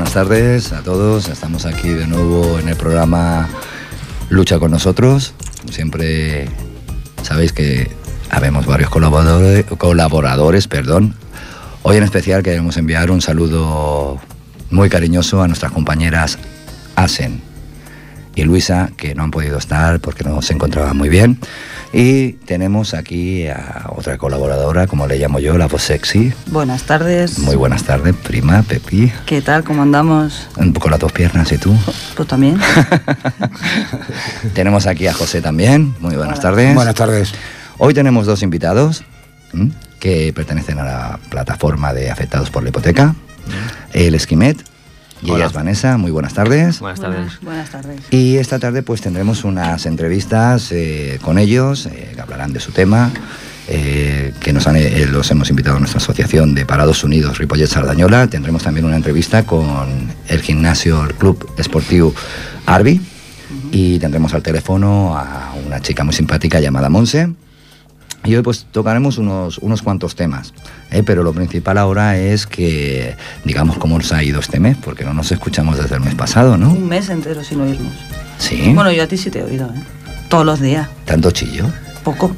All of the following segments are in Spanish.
buenas tardes a todos. Estamos aquí de nuevo en el programa Lucha con nosotros. Siempre sabéis que habemos varios colaboradores. Hoy en especial queremos enviar un saludo muy cariñoso a nuestras compañeras Asen y Luisa, que no han podido estar porque no se encontraban muy bien. Y tenemos aquí a otra colaboradora, como le llamo yo, la voz sexy. Buenas tardes. Muy buenas tardes, prima Pepi. ¿Qué tal? ¿Cómo andamos? Un poco las dos piernas, ¿y tú? Pues también. Tenemos aquí a José también. Muy buenas tardes. Buenas tardes. Hoy tenemos dos invitados que pertenecen a la plataforma de afectados por la hipoteca. El Esquimet. Y ella es Vanessa. Muy buenas tardes. Buenas tardes. Buenas tardes. Y esta tarde pues tendremos unas entrevistas con ellos, que hablarán de su tema, que los hemos invitado a nuestra asociación de Parados Unidos Ripollet Sardañola. Tendremos también una entrevista con el gimnasio, el club esportivo Arbi. Y tendremos al teléfono a una chica muy simpática llamada Monse. Y hoy pues tocaremos unos cuantos temas, pero lo principal ahora es que digamos cómo nos ha ido este mes, porque no nos escuchamos desde el mes pasado, ¿no? Un mes entero sin oírnos. ¿Sí? Bueno, yo a ti sí te he oído, ¿eh? Todos los días. ¿Tanto chillo? Poco.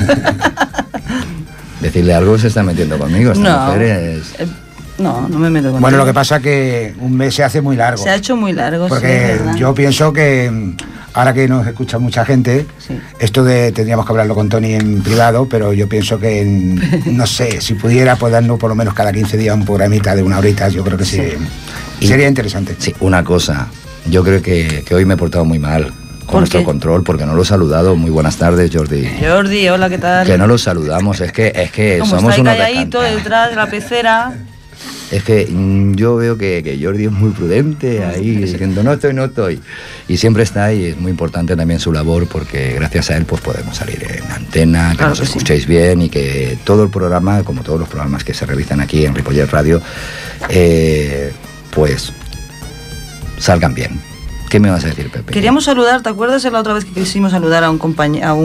Decirle algo se está metiendo conmigo, esta mujer es... No me meto contigo. Bueno, lo que pasa es que un mes se hace muy largo. Se ha hecho muy largo, porque sí, yo pienso que ahora que nos escucha mucha gente, sí. Tendríamos que hablarlo con Tony en privado, pero yo pienso que, no sé, si pudiera pues darnos por lo menos cada 15 días un programita de una horita, yo creo que sí. Sería interesante. Sí, una cosa, yo creo que hoy me he portado muy mal con nuestro control, porque no lo he saludado. Muy buenas tardes, Jordi. Jordi, hola, ¿qué tal? Que no lo saludamos, es que como somos unos calladito detrás de la pecera. Es que yo veo que Jordi es muy prudente ahí, diciendo no estoy. Y siempre está ahí, es muy importante también su labor, porque gracias a él pues podemos salir en antena, que claro nos que escuchéis bien y que todo el programa, como todos los programas que se realizan aquí en Ripollet Radio, pues salgan bien. ¿Qué me vas a decir, Pepe? Queríamos saludar, ¿te acuerdas de la otra vez que quisimos saludar a un compañero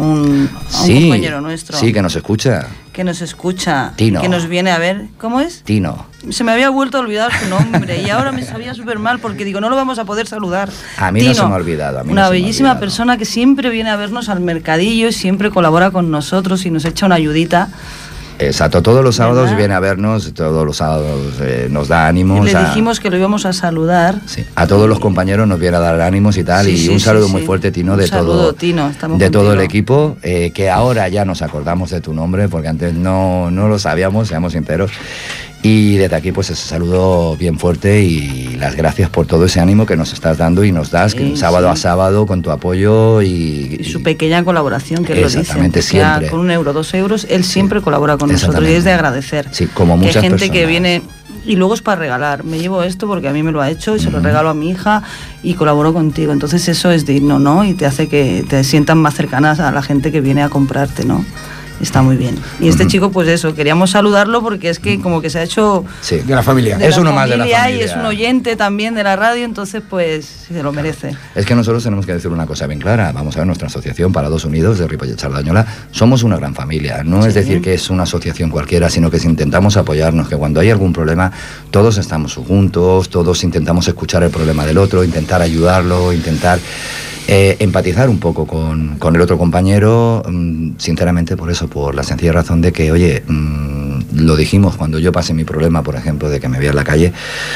nuestro? Sí, que nos escucha. Que nos escucha. Tino. Que nos viene a ver. ¿Cómo es? Tino. Se me había vuelto a olvidar su nombre y ahora me sabía súper mal porque digo, no lo vamos a poder saludar. A mí Tino, no se me ha olvidado. Una bellísima persona que siempre viene a vernos al mercadillo y siempre colabora con nosotros y nos echa una ayudita. Exacto, todos los sábados ¿verdad? Viene a vernos, todos los sábados nos da ánimos. Y le dijimos que lo íbamos a saludar. Sí, a todos los compañeros nos viene a dar ánimos y tal, y un saludo muy fuerte, Tino, de todo el equipo, que ahora ya nos acordamos de tu nombre, porque antes no lo sabíamos, seamos sinceros. Y desde aquí pues ese saludo bien fuerte y las gracias por todo ese ánimo que nos estás dando y nos das, que sábado a sábado con tu apoyo y su pequeña colaboración, que él lo dice. Exactamente, siempre. Con 1 euro, 2 euros, él siempre colabora con nosotros y es de agradecer. Sí, como muchas personas. Que hay gente que viene y luego es para regalar. Me llevo esto porque a mí me lo ha hecho y se lo regalo a mi hija y colaboro contigo. Entonces eso es digno, ¿no? Y te hace que te sientan más cercanas a la gente que viene a comprarte, ¿no? Está muy bien. Y este chico, pues eso, queríamos saludarlo porque es que como que se ha hecho... Sí, de la familia. Es uno más de la familia. Y es un oyente también de la radio, entonces pues se lo merece. Es que nosotros tenemos que decir una cosa bien clara. Vamos a ver, nuestra asociación Parados Unidos de Ripollet Sardañola, somos una gran familia. No es decir que es una asociación cualquiera, sino que si intentamos apoyarnos, que cuando hay algún problema, todos estamos juntos, todos intentamos escuchar el problema del otro, intentar ayudarlo, intentar... empatizar un poco con el otro compañero, sinceramente por eso, por la sencilla razón de que, oye, lo dijimos cuando yo pasé mi problema, por ejemplo, de que me veía en la calle,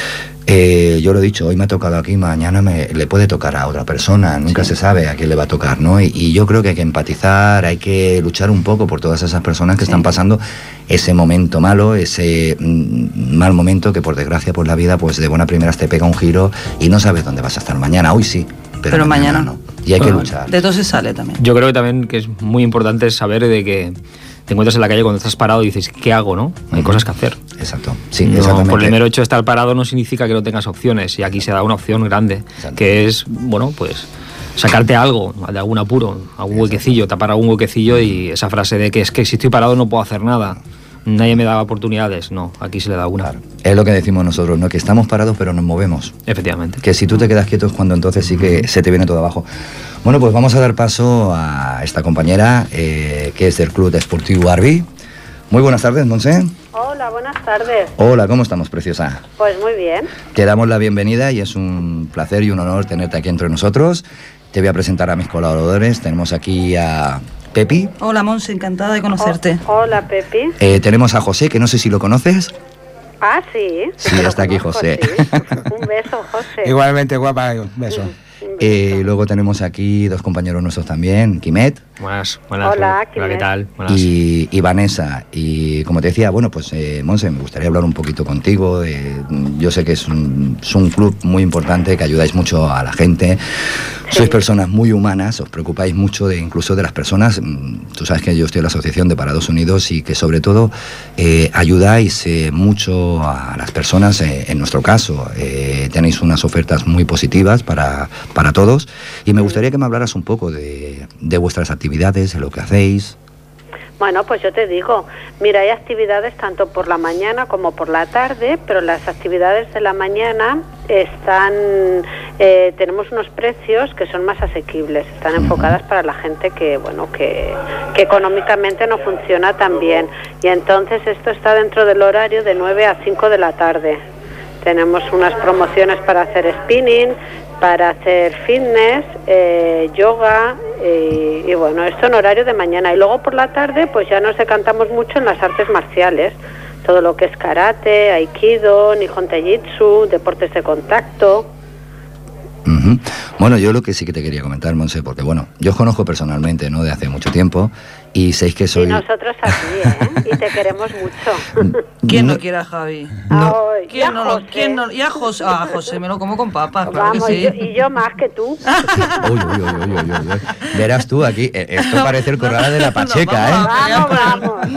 yo lo he dicho, hoy me ha tocado aquí, mañana le puede tocar a otra persona, nunca se sabe a quién le va a tocar, ¿no? Y yo creo que hay que empatizar, hay que luchar un poco por todas esas personas que están pasando ese momento malo, ese mal momento que por desgracia por la vida, pues de buena primeras te pega un giro y no sabes dónde vas a estar mañana. Hoy sí, pero mañana no. Y hay que luchar. De todo se sale también. Yo creo que también que es muy importante saber de que te encuentras en la calle cuando estás parado y dices, ¿qué hago, no? Hay cosas que hacer. Exacto. Sí, no, exactamente. por el mero hecho de estar parado no significa que no tengas opciones. Y aquí se da una opción grande, que es, bueno, pues sacarte algo, de algún apuro, algún huequecillo, tapar algún huequecillo, y esa frase de que es que si estoy parado no puedo hacer nada. Nadie me da oportunidades, no, aquí se le da una. Claro. Es lo que decimos nosotros, ¿no? Que estamos parados pero nos movemos. Efectivamente. Que si tú te quedas quieto es cuando entonces sí que se te viene todo abajo. Bueno, pues vamos a dar paso a esta compañera que es del Club Esportivo Arbi. Muy buenas tardes, Monse. Hola, buenas tardes. Hola, ¿cómo estamos, preciosa? Pues muy bien. Te damos la bienvenida y es un placer y un honor tenerte aquí entre nosotros. Te voy a presentar a mis colaboradores. Tenemos aquí a Pepi. Hola, Monse, encantada de conocerte. Hola, Pepi. Tenemos a José, que no sé si lo conoces. Ah, sí. Sí, está aquí José. Sí. Un beso, José. Igualmente, guapa, un beso. Luego tenemos aquí dos compañeros nuestros también, Quimet. Buenas. Hola, ¿qué tal? Buenas. Y Vanessa. Y como te decía, bueno, pues Monse, me gustaría hablar un poquito contigo. Yo sé que es un club muy importante, que ayudáis mucho a la gente. Sí. Sois personas muy humanas, os preocupáis mucho incluso de las personas. Tú sabes que yo estoy en la Asociación de Parados Unidos y que sobre todo ayudáis mucho a las personas. En nuestro caso, tenéis unas ofertas muy positivas para todos. Y me gustaría que me hablaras un poco de vuestras actividades, de lo que hacéis. Bueno, pues yo te digo, mira, hay actividades tanto por la mañana como por la tarde, pero las actividades de la mañana tenemos unos precios que son más asequibles, están enfocadas para la gente que económicamente no funciona tan bien, y entonces esto está dentro del horario de 9 a 5 de la tarde. Tenemos unas promociones para hacer spinning, para hacer fitness, yoga, y bueno, esto en horario de mañana. Y luego por la tarde pues ya nos decantamos mucho en las artes marciales, todo lo que es karate, aikido, nihon taijutsu, deportes de contacto. Uh-huh. Bueno, yo lo que sí que te quería comentar, Monse, porque bueno, yo os conozco personalmente, ¿no?, de hace mucho tiempo, y sabéis que soy... Y nosotros aquí, y te queremos mucho. ¿Quién no quiere a Javi? No. ¿Quién no? Y a José, José me lo como con papas, claro. Vamos, que sí. y yo más que tú. Uy. Verás tú aquí, esto parece el corral de la Pacheca, Vamos.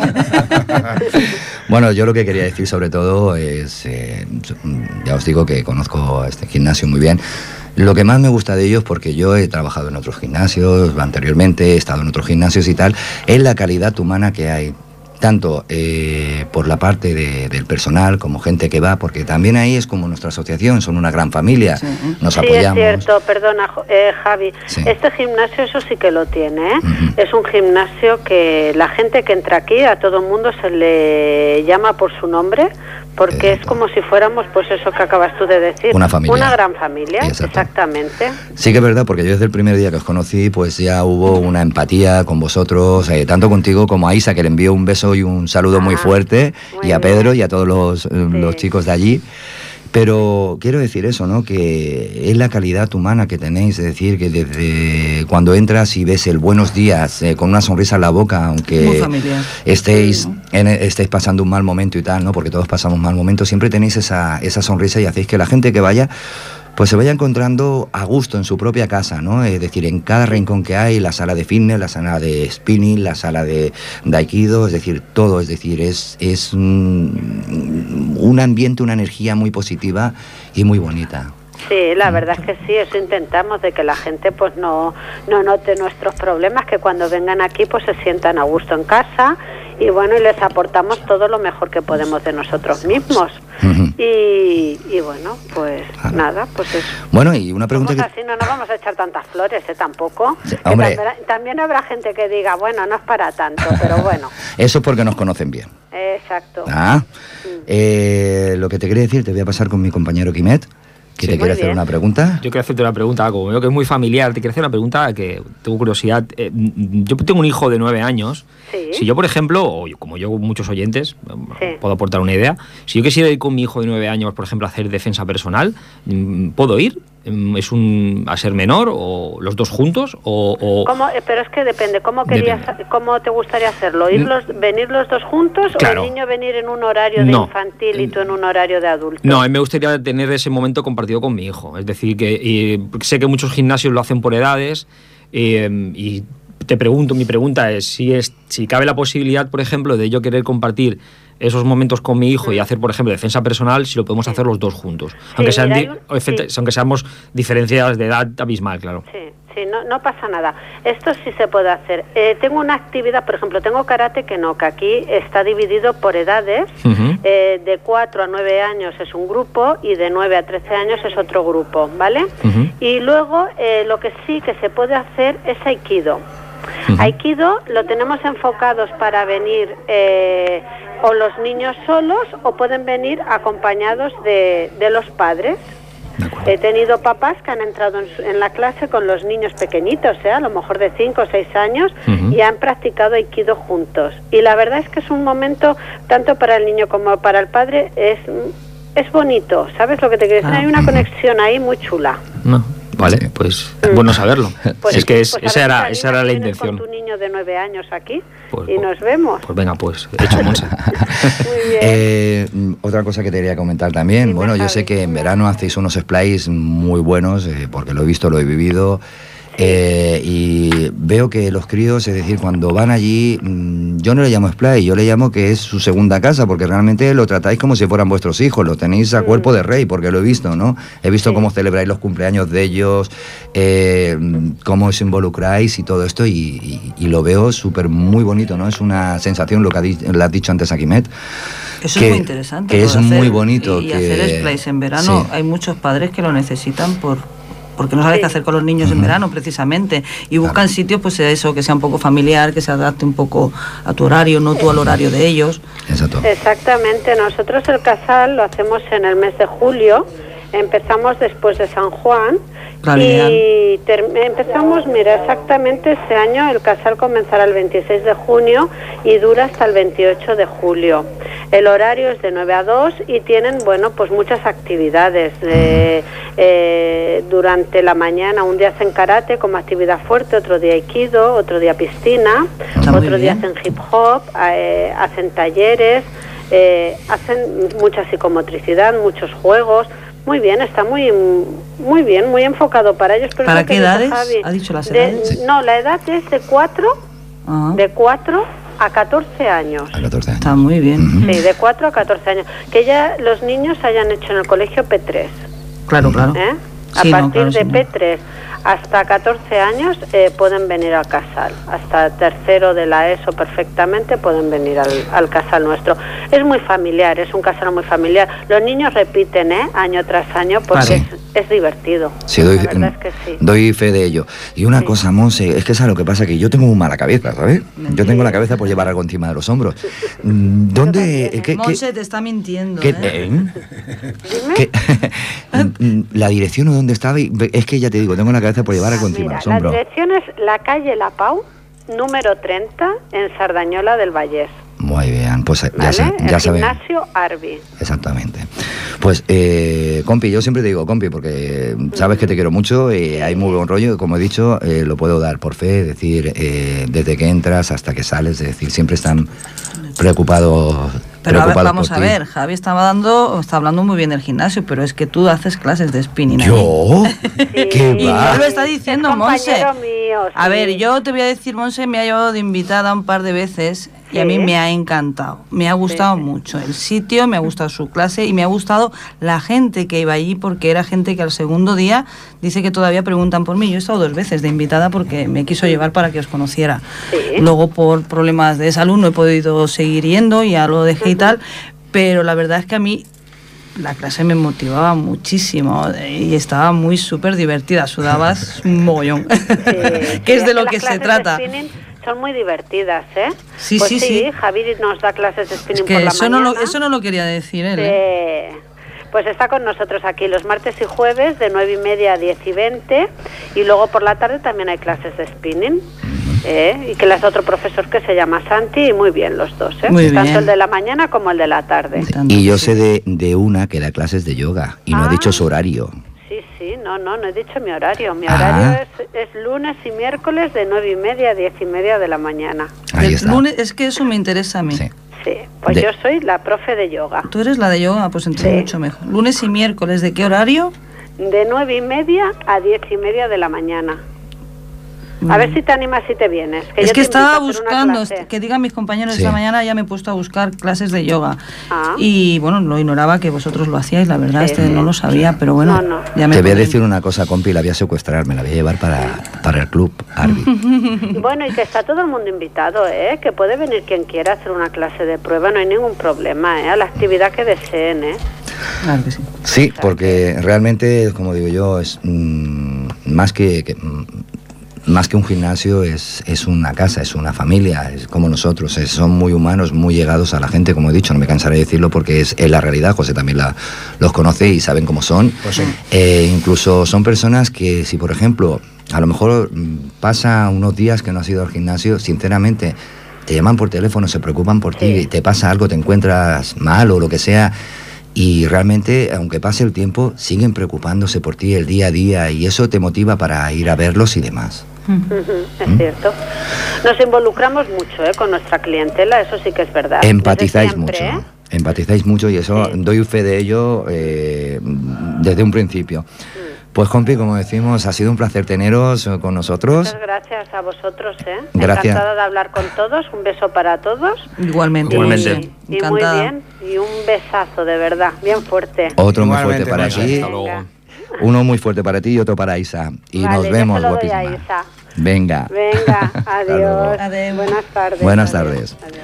Bueno, yo lo que quería decir sobre todo es, ya os digo que conozco este gimnasio muy bien. Lo que más me gusta de ellos, porque yo he trabajado en otros gimnasios anteriormente, he estado en otros gimnasios y tal, es la calidad humana que hay, tanto por la parte del personal como gente que va, porque también ahí es como nuestra asociación, son una gran familia, sí. Nos apoyamos. Sí, es cierto, perdona, Javi, sí. Este gimnasio eso sí que lo tiene, ¿eh? Uh-huh. Es un gimnasio que la gente que entra aquí, a todo el mundo se le llama por su nombre, porque es como si fuéramos, pues eso que acabas tú de decir, una familia. Una gran familia. Exacto. Exactamente. Sí que es verdad, porque yo desde el primer día que os conocí, pues ya hubo una empatía con vosotros, tanto contigo como a Isa, que le envío un beso y un saludo muy fuerte, y a Pedro y a todos los chicos de allí. Pero quiero decir eso, ¿no?, que es la calidad humana que tenéis, es decir, que desde cuando entras y ves el buenos días, con una sonrisa en la boca, aunque estéis pasando un mal momento y tal, ¿no?, porque todos pasamos mal momentos, siempre tenéis esa sonrisa y hacéis que la gente que vaya pues se vaya encontrando a gusto en su propia casa, ¿no? Es decir, en cada rincón que hay, la sala de fitness, la sala de spinning, la sala de aikido, es decir, todo, es decir, es un ambiente, una energía muy positiva y muy bonita. Sí, la verdad es que sí, eso intentamos, de que la gente pues no note nuestros problemas, que cuando vengan aquí pues se sientan a gusto en casa, y bueno, y les aportamos todo lo mejor que podemos de nosotros mismos. Uh-huh. Y bueno, pues nada, pues eso. Bueno, y una pregunta que... así, no nos vamos a echar tantas flores, tampoco. Sí, hombre. También habrá gente que diga, bueno, no es para tanto, pero bueno. Eso es porque nos conocen bien. Exacto. Lo que te quería decir, te voy a pasar con mi compañero Quimet, que te quiere hacer una pregunta. Yo quiero hacerte una pregunta, como veo que es muy familiar, te quiero hacer una pregunta que tengo curiosidad. Yo tengo un hijo de 9 años. Sí. Si yo, por ejemplo, o como yo, muchos oyentes, puedo aportar una idea. Si yo quisiera ir con mi hijo de 9 años, por ejemplo, a hacer defensa personal, ¿puedo ir? ¿Es a ser menor o los dos juntos? ¿Cómo? Pero es que depende. ¿Cómo te gustaría hacerlo? ¿Venir los dos juntos, claro, o el niño venir en un horario de infantil y tú en un horario de adulto? No, me gustaría tener ese momento compartido con mi hijo. Es decir, que sé que muchos gimnasios lo hacen por edades, y mi pregunta es si cabe la posibilidad, por ejemplo, de yo querer compartir esos momentos con mi hijo y hacer, por ejemplo, defensa personal, si lo podemos hacer los dos juntos, aunque seamos diferencias de edad abismal, claro. Sí, no pasa nada. Esto sí se puede hacer. Tengo una actividad, por ejemplo, tengo karate que aquí está dividido por edades. Uh-huh. De 4 a 9 años es un grupo y de 9 a 13 años es otro grupo, ¿vale? Uh-huh. Y luego lo que sí que se puede hacer es aikido. Uh-huh. Aikido lo tenemos enfocados para venir o los niños solos, o pueden venir acompañados de los padres. He tenido papás que han entrado en la clase con los niños pequeñitos, a lo mejor de 5 o 6 años, y han practicado Aikido juntos. Y la verdad es que es un momento, tanto para el niño como para el padre, es bonito, ¿sabes lo que te quiero decir? Hay una conexión ahí muy chula. No. Vale, pues es bueno saberlo. Pues, es que pues esa era la intención. Con tu niño de 9 años aquí pues, y nos vemos. Pues venga, pues hecho, Monse. Muy bien. Otra cosa que te quería comentar también, bueno, yo sé que en verano hacéis unos splays muy buenos, porque lo he visto, lo he vivido. Y veo que los críos, es decir, cuando van allí, yo no le llamo splay, yo le llamo que es su segunda casa, porque realmente lo tratáis como si fueran vuestros hijos, lo tenéis a cuerpo de rey, porque lo he visto, ¿no? He visto cómo celebráis los cumpleaños de ellos, cómo os involucráis y todo esto, y lo veo súper muy bonito, ¿no? Es una sensación, lo que le has dicho antes a Quimet. Eso es muy interesante. Que es muy bonito. Y hacer splays en verano, hay muchos padres que lo necesitan porque no sabes qué hacer con los niños en verano, precisamente, y buscan sitios, pues eso, que sea un poco familiar, que se adapte un poco a tu horario, no tú al horario de ellos. Exacto. Exactamente, nosotros el casal lo hacemos en el mes de julio, empezamos después de San Juan, y empezamos, mira, exactamente este año el casal comenzará el 26 de junio y dura hasta el 28 de julio. El horario es de 9 a 2 y tienen, bueno, pues muchas actividades. Durante la mañana un día hacen karate como actividad fuerte, otro día aikido, otro día piscina, otro día hacen hip hop, hacen talleres, hacen mucha psicomotricidad, muchos juegos. Muy bien, está muy bien, muy enfocado para ellos. Pero ¿Para qué edades? ¿Ha dicho las edades? No, la edad es de 4 a 14 años. A 14 años. Está muy bien. Sí, de 4 a 14 años. Que ya los niños hayan hecho en el colegio P3. Claro, claro. A partir de P3 hasta 14 años pueden venir al casal. Hasta tercero de la ESO perfectamente pueden venir al casal nuestro. Es muy familiar, es un casal muy familiar. Los niños repiten año tras año porque es divertido. Sí, la verdad es que sí. Doy fe de ello. Y una cosa, Monse, es que ¿sabes lo que pasa? Que yo tengo muy mala cabeza, ¿sabes? Yo tengo la cabeza por llevar algo encima de los hombros. ¿Dónde...? Monse te está mintiendo, ¿La dirección o dónde estaba? Es que ya te digo, tengo la cabeza por llevar algo encima de los hombros. La dirección es la calle La Pau, número 30, en Sardañola del Vallés. Muy bien, pues ya sabes. Gimnasio Arbi. Exactamente. Pues, compi, yo siempre te digo compi, porque sabes que te quiero mucho, hay muy buen rollo, como he dicho, lo puedo dar por fe, es decir, desde que entras hasta que sales, es decir, siempre están preocupados. Pero a ver, vamos a ver, Javi está hablando muy bien del gimnasio, pero es que tú haces clases de spinning. ¿Yo? ¿Qué y va? yo lo está diciendo, Monse. Mío, sí. A ver, yo te voy a decir, Monse me ha llevado de invitada un par de veces y a mí me ha encantado. Me ha gustado mucho el sitio, me ha gustado su clase y me ha gustado la gente que iba allí, porque era gente que al segundo día dice que todavía preguntan por mí. Yo he estado 2 veces de invitada porque me quiso llevar para que os conociera. Luego por problemas de salud no he podido seguir yendo, ya lo dejé y tal, pero la verdad es que a mí la clase me motivaba muchísimo y estaba muy súper divertida, sudabas un mogollón, que es de lo que se trata. Son muy divertidas, Sí, pues sí. Javi nos da clases de spinning por la mañana. Eso no lo quería decir él. Pues está con nosotros aquí los martes y jueves de 9:30 a 10:20 y luego por la tarde también hay clases de spinning. Y que las otro profesor que se llama Santi, y muy bien los dos, tanto el de la mañana como el de la tarde. Y yo sé de una que da clases de yoga y no ha dicho su horario. Sí, no he dicho mi horario. Mi horario es lunes y miércoles de 9:30 a 10:30 de la mañana. Ahí está. Lunes, es que eso me interesa a mí. Sí, pues yo soy la profe de yoga. Tú eres la de yoga, pues entonces mucho mejor. Lunes y miércoles, ¿de qué horario? De 9:30 a 10:30 de la mañana. A ver si te animas y te vienes. Es que estaba buscando, que digan mis compañeros esta mañana, ya me he puesto a buscar clases de yoga. Y bueno, lo ignoraba que vosotros lo hacíais, la verdad, no lo sabía, pero bueno. Ya me te voy a decir una cosa, compi, la voy a secuestrar, me la voy a llevar para el club Arbi. Bueno, y que está todo el mundo invitado, que puede venir quien quiera a hacer una clase de prueba, no hay ningún problema, a la actividad que deseen, Claro que sí. Sí, porque realmente, como digo yo, es más que más que un gimnasio es una casa, es una familia, es como nosotros, son muy humanos, muy llegados a la gente, como he dicho, no me cansaré de decirlo porque es la realidad. José también los conoce y saben cómo son. Pues sí. Incluso son personas que si, por ejemplo, a lo mejor pasa unos días que no has ido al gimnasio, sinceramente, te llaman por teléfono, se preocupan por ti, te pasa algo, te encuentras mal o lo que sea, y realmente, aunque pase el tiempo, siguen preocupándose por ti el día a día, y eso te motiva para ir a verlos y demás. Es cierto. Nos involucramos mucho con nuestra clientela, eso sí que es verdad. Empatizáis mucho. Empatizáis mucho, y eso doy fe de ello desde un principio. Pues, compi, como decimos, ha sido un placer teneros con nosotros. Muchas gracias a vosotros, Gracias. Encantada de hablar con todos, un beso para todos. Igualmente. Y muy Encantada. bien, y un besazo, de verdad, bien fuerte. Otro muy Igualmente, fuerte para Rosa. ti. Hasta luego. Uno muy fuerte para ti y otro para Isa. Y Vale, nos yo vemos, se lo doy a guapísima. Isa. Venga. Venga, luego. adiós. Adeu. Buenas tardes. Buenas Adiós. tardes. Adiós.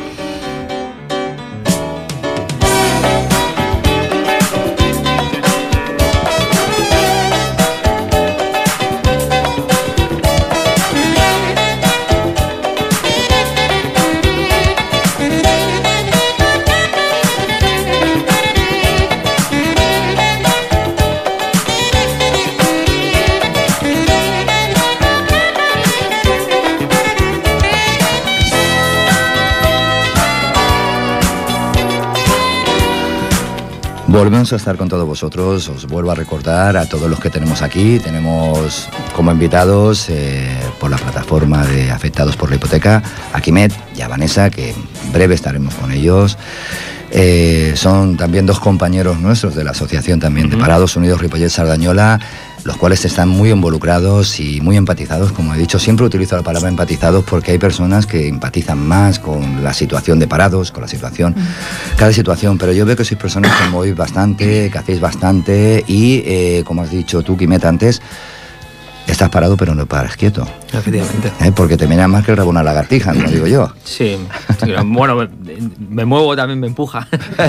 Volvemos a estar con todos vosotros. Os vuelvo a recordar a todos los que tenemos aquí. Tenemos como invitados por la plataforma de Afectados por la Hipoteca a Quimet y a Vanessa, que en breve estaremos con ellos. Son también dos compañeros nuestros de la asociación también de Parados Unidos Ripollet Sardañola, los cuales están muy involucrados y muy empatizados. Como he dicho, siempre utilizo la palabra empatizados porque hay personas que empatizan más con la situación de parados, con la situación, cada situación, pero yo veo que sois personas que movéis bastante, que hacéis bastante y, como has dicho tú, Quimet, antes, estás parado pero no paras quieto. Efectivamente. Porque te miras más que el rabo una lagartija, como digo yo. Sí, bueno, me muevo también, me empuja.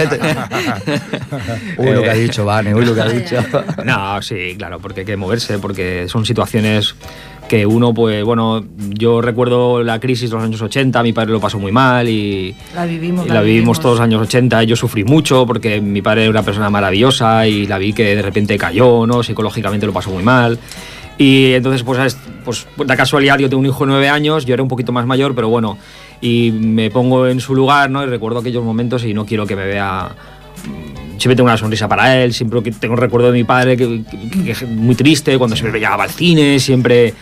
Uy, lo que ha dicho, Vane, uy, lo que ha dicho. No, sí, claro, porque hay que moverse, porque son situaciones que uno, pues bueno, yo recuerdo la crisis de los años 80, mi padre lo pasó muy mal y La vivimos. la vivimos todos los años 80, yo sufrí mucho porque mi padre era una persona maravillosa y la vi que de repente cayó, ¿no? Psicológicamente lo pasó muy mal. Y entonces, pues la casualidad, yo tengo un hijo de 9 años, yo era un poquito más mayor, pero bueno, y me pongo en su lugar, ¿no? Y recuerdo aquellos momentos y no quiero que me vea. Siempre tengo una sonrisa para él, siempre tengo un recuerdo de mi padre que es muy triste, cuando siempre me llevaba al cine, siempre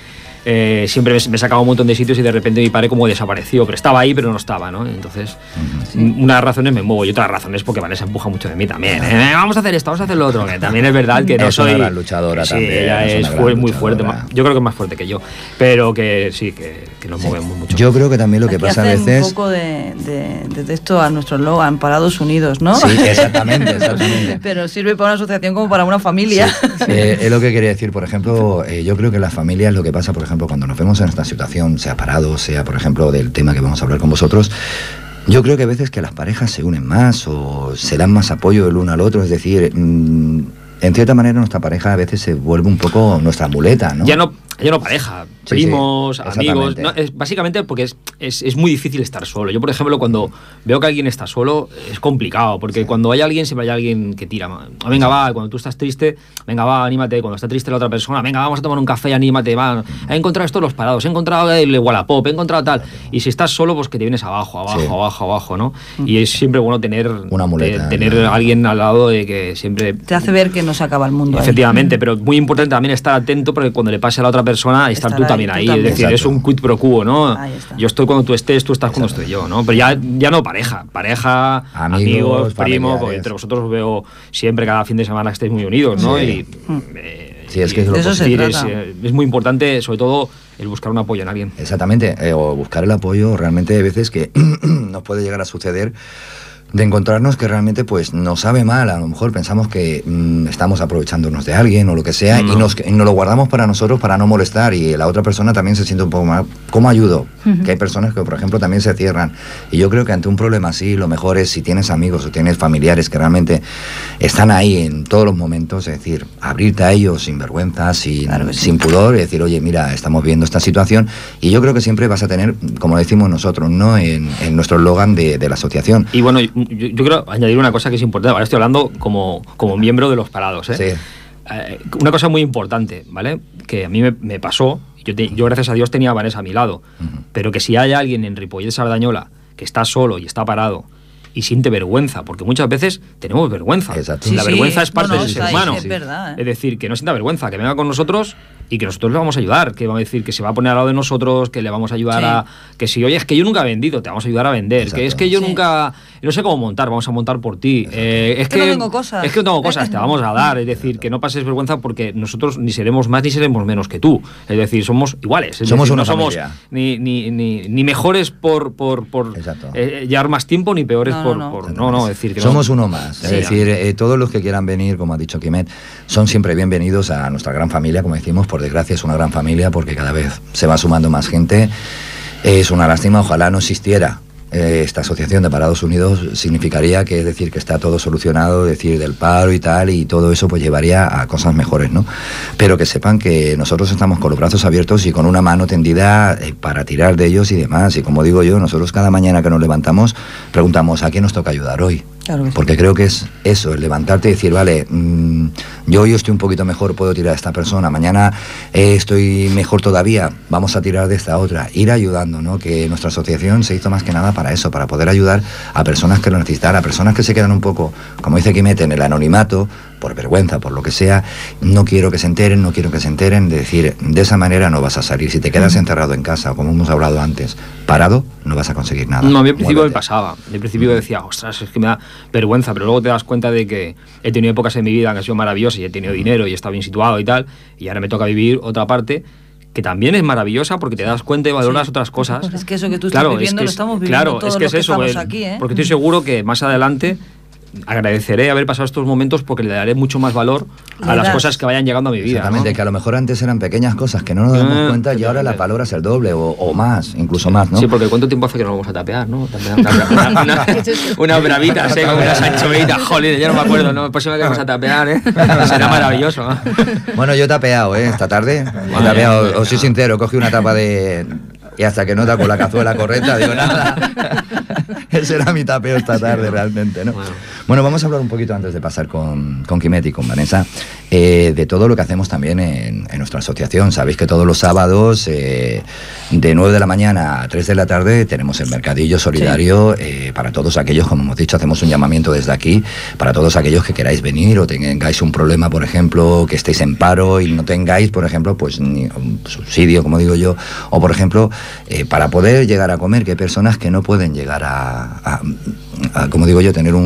me sacaba un montón de sitios y de repente mi padre como desapareció, pero estaba ahí pero no estaba, ¿no? Entonces, unas razones me muevo y otras razones porque Vanessa empuja mucho de mí también, vamos a hacer esto, vamos a hacer lo otro, que también es verdad que no Es soy... una gran luchadora también, ella es es una gran muy fuerte, luchadora. yo creo que es más fuerte que yo, pero que sí, que nos movemos mucho. Yo creo que también lo que Aquí pasa a hacen veces... un poco de esto a nuestro eslogan, Parados Unidos, ¿no? Sí, exactamente, exactamente. Pero sirve para una asociación como para una familia. Es lo que quería decir, por ejemplo, yo creo que las familias, lo que pasa, por ejemplo, cuando nos vemos en esta situación, sea parado, sea, por ejemplo, del tema que vamos a hablar con vosotros, yo creo que a veces que las parejas se unen más o se dan más apoyo el uno al otro, es decir, en cierta manera nuestra pareja a veces se vuelve un poco nuestra muleta, ¿no? Ya no pareja, Sí, primos, sí, amigos. exactamente. No, es básicamente porque es muy difícil estar solo. Yo, por ejemplo, cuando veo que alguien está solo, es complicado, porque cuando hay alguien, siempre hay alguien que tira. Venga, va, cuando tú estás triste, venga, va, anímate. Cuando está triste la otra persona, venga, vamos a tomar un café, anímate, va. He encontrado esto los parados, he encontrado el Wallapop, he encontrado tal. Y si estás solo, pues que te vienes abajo, Sí. abajo, ¿no? Y es siempre bueno tener Una muleta, tener ¿no? alguien al lado de que siempre... Te hace ver que no se acaba el mundo ahí. Efectivamente, pero muy importante también estar atento porque cuando le pase a la otra persona, estar tú también ahí. Es decir, Exacto. es un quid pro quo, ¿no? Ahí está. Yo estoy cuando tú estés, tú estás cuando estoy yo, ¿no? Pero ya no pareja, amigos, primos, familiares. porque entre vosotros os veo siempre cada fin de semana que estáis muy unidos, ¿no? Sí. Sí, es que es lo De eso se posible. trata. es muy importante, sobre todo, el buscar un apoyo en alguien. Exactamente, o buscar el apoyo, realmente hay veces que nos puede llegar a suceder de encontrarnos que realmente pues nos sabe mal, a lo mejor pensamos que estamos aprovechándonos de alguien o lo que sea, y nos lo guardamos para nosotros para no molestar, y la otra persona también se siente un poco mal. ¿Cómo ayudo? Que hay personas que, por ejemplo, también se cierran, y yo creo que ante un problema así lo mejor es, si tienes amigos o tienes familiares que realmente están ahí en todos los momentos, es decir, abrirte a ellos sin vergüenza, sin pudor, y decir, oye, mira, estamos viendo esta situación, y yo creo que siempre vas a tener, como decimos nosotros, ¿no?, en nuestro eslogan de la asociación. Y bueno, yo quiero añadir una cosa que es importante. Ahora estoy hablando como miembro de los parados, ¿eh? Sí. Una cosa muy importante, ¿vale? Que a mí me pasó, yo gracias a Dios tenía a Vanessa a mi lado, pero que si hay alguien en Ripollet Sardañola que está solo y está parado y siente vergüenza, porque muchas veces tenemos vergüenza. Exacto. La vergüenza es parte del ser humano. Es verdad, Es decir, que no sienta vergüenza, que venga con nosotros y que nosotros le vamos a ayudar, que vamos a decir que se va a poner al lado de nosotros, que le vamos a ayudar a... Que si, oye, es que yo nunca he vendido, te vamos a ayudar a vender. Exacto. Que es que yo nunca... No sé cómo montar, vamos a montar por ti. Es que no tengo cosas. Es que no tengo cosas, te vamos a dar. Es decir, que no pases vergüenza, porque nosotros ni seremos más ni seremos menos que tú. Es decir, somos iguales. Somos una familia. No somos ni mejores por llevar más tiempo, ni peores No, es decir, que somos uno más. Sí, es decir, todos los que quieran venir, como ha dicho Quimet, son siempre bienvenidos a nuestra gran familia, como decimos. Por desgracia es una gran familia, porque cada vez se va sumando más gente. Es una lástima, ojalá no existiera esta asociación de Parados Unidos. Significaría que, es decir, que está todo solucionado, es decir, del paro y tal, y todo eso pues llevaría a cosas mejores, ¿no? Pero que sepan que nosotros estamos con los brazos abiertos y con una mano tendida para tirar de ellos y demás. Y como digo yo, nosotros cada mañana que nos levantamos preguntamos, ¿a quién nos toca ayudar hoy? Claro que sí. Porque creo que es eso, el levantarte y decir, vale, yo hoy estoy un poquito mejor, puedo tirar a esta persona, mañana estoy mejor todavía, vamos a tirar de esta otra, ir ayudando, ¿no? Que nuestra asociación se hizo más que nada para eso, para poder ayudar a personas que lo necesitan, a personas que se quedan un poco, como dice Quimet, en el anonimato, por vergüenza, por lo que sea. No quiero que se enteren, de decir, de esa manera no vas a salir. Si te quedas encerrado en casa, como hemos hablado antes, parado, no vas a conseguir nada. No, a mí al principio me pasaba. Al principio decía, ostras, es que me da vergüenza, pero luego te das cuenta de que he tenido épocas en mi vida que han sido maravillosas y he tenido dinero y he estado bien situado y tal, y ahora me toca vivir otra parte que también es maravillosa, porque te das cuenta y valoras otras cosas. Es que eso que tú estás viviendo lo estamos viviendo todos los que estamos aquí, ¿eh? Porque estoy seguro que más adelante agradeceré haber pasado estos momentos, porque le daré mucho más valor a las cosas que vayan llegando a mi vida. Exactamente, ¿no? Que a lo mejor antes eran pequeñas cosas que no nos damos cuenta y ahora la valoras el doble o más, incluso más, ¿no? Sí, porque ¿cuánto tiempo hace que no vamos a tapear, no? Unas bravitas, unas anchoitas, joder, ya no me acuerdo, ¿no? Próxima que vamos a tapear, será maravilloso. Bueno, yo he tapeado, esta tarde, he tapeado, os soy sincero, cogí una tapa de... Y hasta que no taco la cazuela correcta, digo, nada. Ese era mi tapeo esta tarde, realmente, ¿no? Bueno, vamos a hablar un poquito, antes de pasar con Quimet y con Vanessa, de todo lo que hacemos también en nuestra asociación. Sabéis que todos los sábados, de 9 de la mañana a 3 de la tarde, tenemos el mercadillo solidario, para todos aquellos, como hemos dicho, hacemos un llamamiento desde aquí, para todos aquellos que queráis venir o tengáis un problema, por ejemplo, que estéis en paro y no tengáis, por ejemplo, pues ni un subsidio, como digo yo, o por ejemplo, para poder llegar a comer, que hay personas que no pueden llegar a como digo yo, tener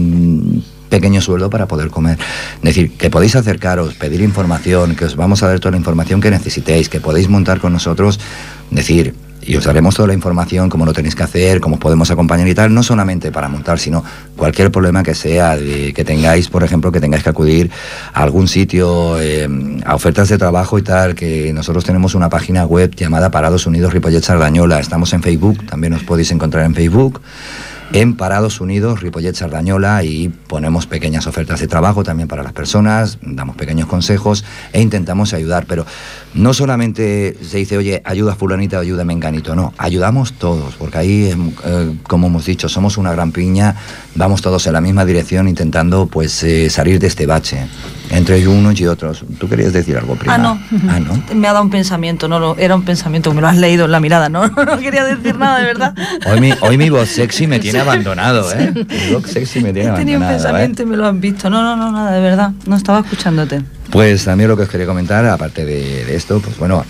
un pequeño sueldo para poder comer. Es decir, que podéis acercaros, pedir información, que os vamos a dar toda la información que necesitéis, que podéis montar con nosotros, decir, y os daremos toda la información, cómo lo tenéis que hacer, cómo os podemos acompañar y tal, no solamente para montar, sino cualquier problema que sea, que tengáis, por ejemplo, que tengáis que acudir a algún sitio, a ofertas de trabajo y tal, que nosotros tenemos una página web llamada Parados Unidos Ripollet Sardañola. Estamos en Facebook, también os podéis encontrar en Facebook, en Parados Unidos Ripollet Sardañola, y ponemos pequeñas ofertas de trabajo también para las personas, damos pequeños consejos e intentamos ayudar, pero no solamente se dice, oye, ayuda a fulanita, ayuda a menganito, no, ayudamos todos, porque ahí, como hemos dicho, somos una gran piña, vamos todos en la misma dirección intentando pues salir de este bache entre unos y otros. ¿Tú querías decir algo, prima? ¿No? Me ha dado un pensamiento, era un pensamiento, me lo has leído en la mirada, no quería decir nada, de verdad. Hoy mi voz sexy me tiene abandonado, ¿eh? Mi voz sexy me tiene abandonado. Tenía un pensamiento y me lo han visto. No, nada, de verdad, no estaba escuchándote. Pues también lo que os quería comentar, aparte de esto, pues bueno,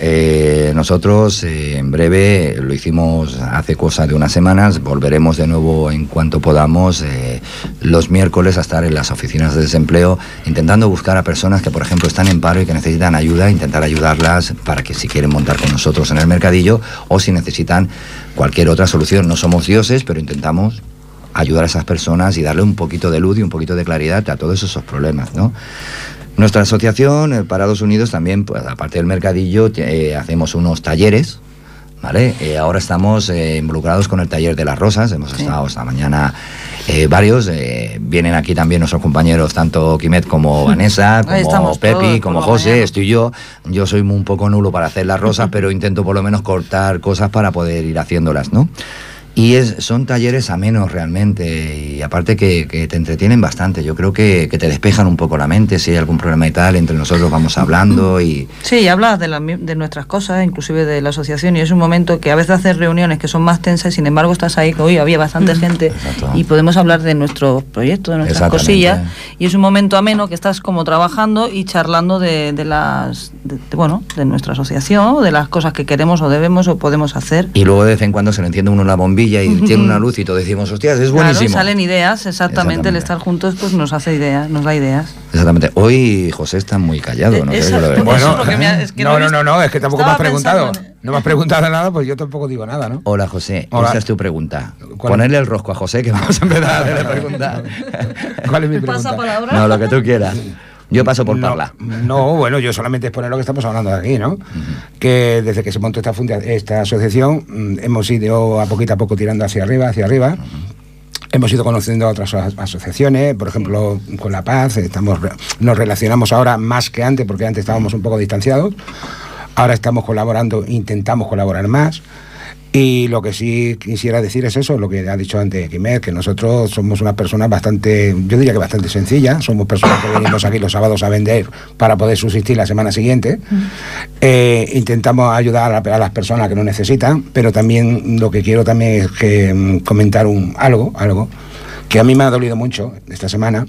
nosotros en breve, lo hicimos hace cosa de unas semanas, volveremos de nuevo en cuanto podamos los miércoles a estar en las oficinas de desempleo, intentando buscar a personas que, por ejemplo, están en paro y que necesitan ayuda, intentar ayudarlas para que si quieren montar con nosotros en el mercadillo o si necesitan cualquier otra solución. No somos dioses, pero intentamos ayudar a esas personas y darle un poquito de luz y un poquito de claridad a todos esos problemas, ¿no? Nuestra asociación, Parados Unidos, también, pues, aparte del mercadillo, hacemos unos talleres, ¿vale? Ahora estamos involucrados con el taller de las rosas, hemos estado esta mañana varios, vienen aquí también nuestros compañeros, tanto Quimet como Vanessa, como Pepi, como José, estoy yo soy un poco nulo para hacer las rosas, pero intento por lo menos cortar cosas para poder ir haciéndolas, ¿no? Y son talleres amenos realmente, y aparte que te entretienen bastante. Yo creo que te despejan un poco la mente. Si hay algún problema y tal, entre nosotros vamos hablando y... Sí, y hablas de nuestras cosas, inclusive de la asociación, y es un momento que a veces haces reuniones que son más tensas, sin embargo estás ahí, que hoy había bastante gente. Exacto. Y podemos hablar de nuestros proyectos, de nuestras cosillas, y es un momento ameno que estás como trabajando y charlando de nuestra asociación, de las cosas que queremos o debemos o podemos hacer. Y luego de vez en cuando se le enciende uno la bombilla y tiene una luz y todos decimos, hostias, es buenísimo. Claro, salen ideas, exactamente. El estar juntos pues nos hace ideas, nos da ideas. Exactamente. Hoy José está muy callado, ¿no? Bueno, es que tampoco me has preguntado. No me has preguntado nada, pues yo tampoco digo nada, ¿no? Hola, José. Hola. Esa es tu pregunta. Ponerle el rosco a José, que vamos a empezar a hacerle preguntas. ¿Cuál es mi pregunta? ¿Pasa palabra? No, lo que tú quieras. Yo paso por parla. No, bueno, yo solamente exponer lo que estamos hablando de aquí, ¿no? Que desde que se montó esta asociación hemos ido a poco tirando hacia arriba. Hemos ido conociendo a otras asociaciones, por ejemplo, con La Paz, nos relacionamos ahora más que antes, porque antes estábamos un poco distanciados. Ahora estamos colaborando, intentamos colaborar más. Y lo que sí quisiera decir es eso, lo que ha dicho antes Quimet, que nosotros somos unas personas bastante, yo diría que bastante sencillas, somos personas que venimos aquí los sábados a vender para poder subsistir la semana siguiente. Intentamos ayudar a las personas que lo necesitan, pero también lo que quiero también es que comentar algo que a mí me ha dolido mucho esta semana,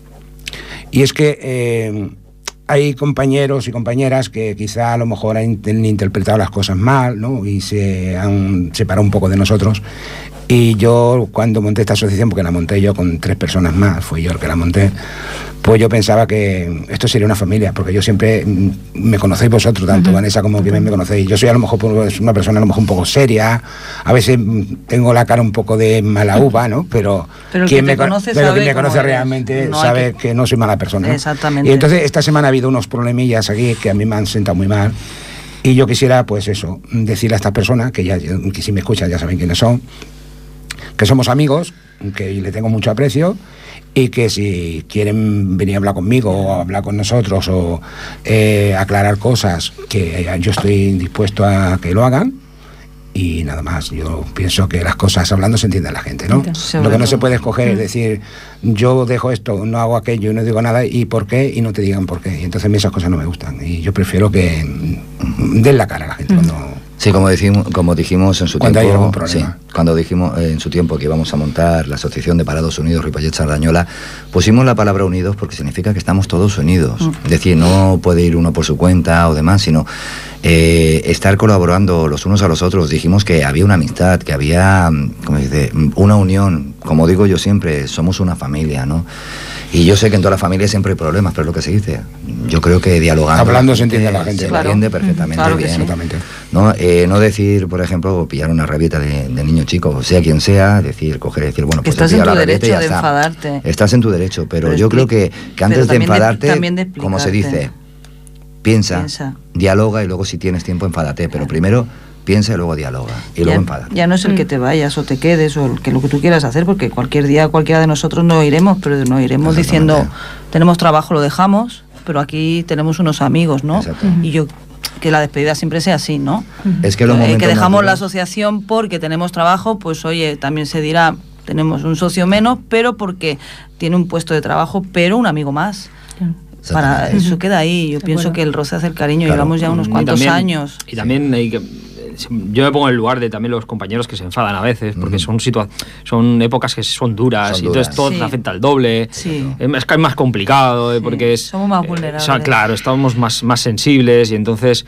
y es que hay compañeros y compañeras que quizá a lo mejor han interpretado las cosas mal, ¿no? Y se han separado un poco de nosotros. Y yo, cuando monté esta asociación, porque la monté yo con 3 personas más, fui yo el que la monté, pues yo pensaba que esto sería una familia, porque yo siempre, me conocéis vosotros, tanto Vanessa como Quimet me conocéis. Yo soy a lo mejor una persona a lo mejor un poco seria, a veces tengo la cara un poco de mala uva, ¿no? Pero quien me conoce realmente sabe que no soy mala persona, ¿no? Exactamente. Y entonces esta semana ha habido unos problemillas aquí que a mí me han sentado muy mal. Y yo quisiera, pues eso, decirle a estas personas, que si me escuchan ya saben quiénes son, que somos amigos, que le tengo mucho aprecio, y que si quieren venir a hablar conmigo o hablar con nosotros o aclarar cosas, que yo estoy dispuesto a que lo hagan. Y nada más, yo pienso que las cosas hablando se entiende a la gente, ¿no? Lo que no se puede escoger es decir, yo dejo esto, no hago aquello y no digo nada, y por qué, y no te digan por qué. Y entonces a mí esas cosas no me gustan, y yo prefiero que den la cara a la gente cuando... Sí, como dijimos en su cuando tiempo, hay algún problema. Sí, cuando dijimos en su tiempo que íbamos a montar la Asociación de Parados Unidos Ripollet-Sardañola, pusimos la palabra unidos porque significa que estamos todos unidos. Es decir, no puede ir uno por su cuenta o demás, sino estar colaborando los unos a los otros. Dijimos que había una amistad, que había, ¿cómo se dice?, una unión. Como digo yo siempre, somos una familia, ¿no? Y yo sé que en toda la familia siempre hay problemas, pero es lo que se dice. Yo creo que dialogando... Hablando se entiende a la gente. Se entiende perfectamente bien. Absolutamente. No decir, por ejemplo, pillar una rabieta de niño chico, sea quien sea, coger y decir, bueno, pues estás en tu derecho de enfadarte. Estás en tu derecho, pero yo creo que antes de enfadarte, como se dice, piensa, dialoga y luego si tienes tiempo enfádate, pero primero piensa y luego dialoga y luego enfádate. Ya no es el que te vayas o te quedes o lo que tú quieras hacer, porque cualquier día cualquiera de nosotros no iremos, pero no iremos diciendo, tenemos trabajo, lo dejamos, pero aquí tenemos unos amigos, ¿no? Y yo que la despedida siempre sea así, ¿no? Es que que dejamos la asociación porque tenemos trabajo, pues oye, también se dirá, tenemos un socio menos, pero porque tiene un puesto de trabajo, pero un amigo más. Para eso queda ahí. Yo pienso que el roce hace el cariño, llevamos ya unos cuantos años. Y también hay que... Yo me pongo en el lugar de también los compañeros que se enfadan a veces, porque son épocas que son duras, y entonces todo te afecta al doble. Es más complicado, porque somos más vulnerables. Claro, estamos más sensibles, y entonces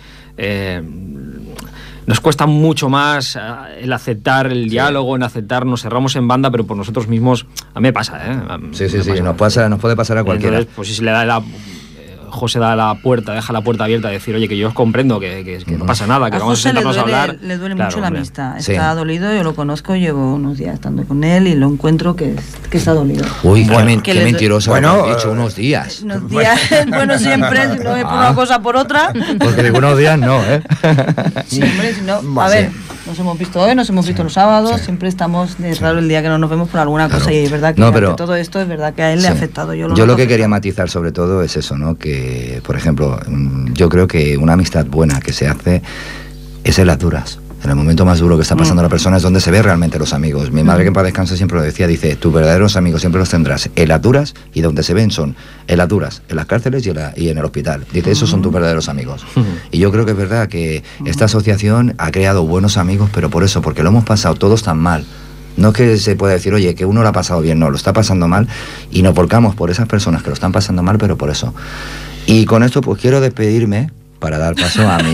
nos cuesta mucho más el aceptar el diálogo, en aceptar, nos cerramos en banda, pero por nosotros mismos, a mí me pasa, Sí, nos puede pasar a cualquiera. Entonces, pues si se le da José deja la puerta abierta, decir, oye, que yo os comprendo, que no pasa nada, que vamos a sentarnos a hablar. Le duele mucho la amistad, está dolido, yo lo conozco, llevo unos días estando con él y lo encuentro que está dolido. Uy, qué mentiroso, bueno, he dicho unos días. Unos días, bueno, siempre, si no es por una cosa por otra. Porque digo unos días no, ¿eh? Sí, hombre, si no, a ver, nos hemos visto hoy, nos hemos visto los sábados, siempre estamos, es raro el día que no nos vemos por alguna cosa, y es verdad que todo esto es verdad que a él le ha afectado. Yo lo que quería matizar sobre todo es eso, ¿no? Que, por ejemplo, yo creo que una amistad buena que se hace es en las duras. En el momento más duro que está pasando la persona es donde se ve realmente los amigos. Mi madre, que en paz descanse, siempre lo decía, dice, tus verdaderos amigos siempre los tendrás en las duras, y donde se ven son en las duras, en las cárceles y en el hospital. Dice, esos son tus verdaderos amigos. Y yo creo que es verdad que esta asociación ha creado buenos amigos, pero por eso, porque lo hemos pasado todos tan mal. No es que se pueda decir, oye, que uno lo ha pasado bien, no, lo está pasando mal, y nos volcamos por esas personas que lo están pasando mal, pero por eso. Y con esto pues quiero despedirme para dar paso a mi...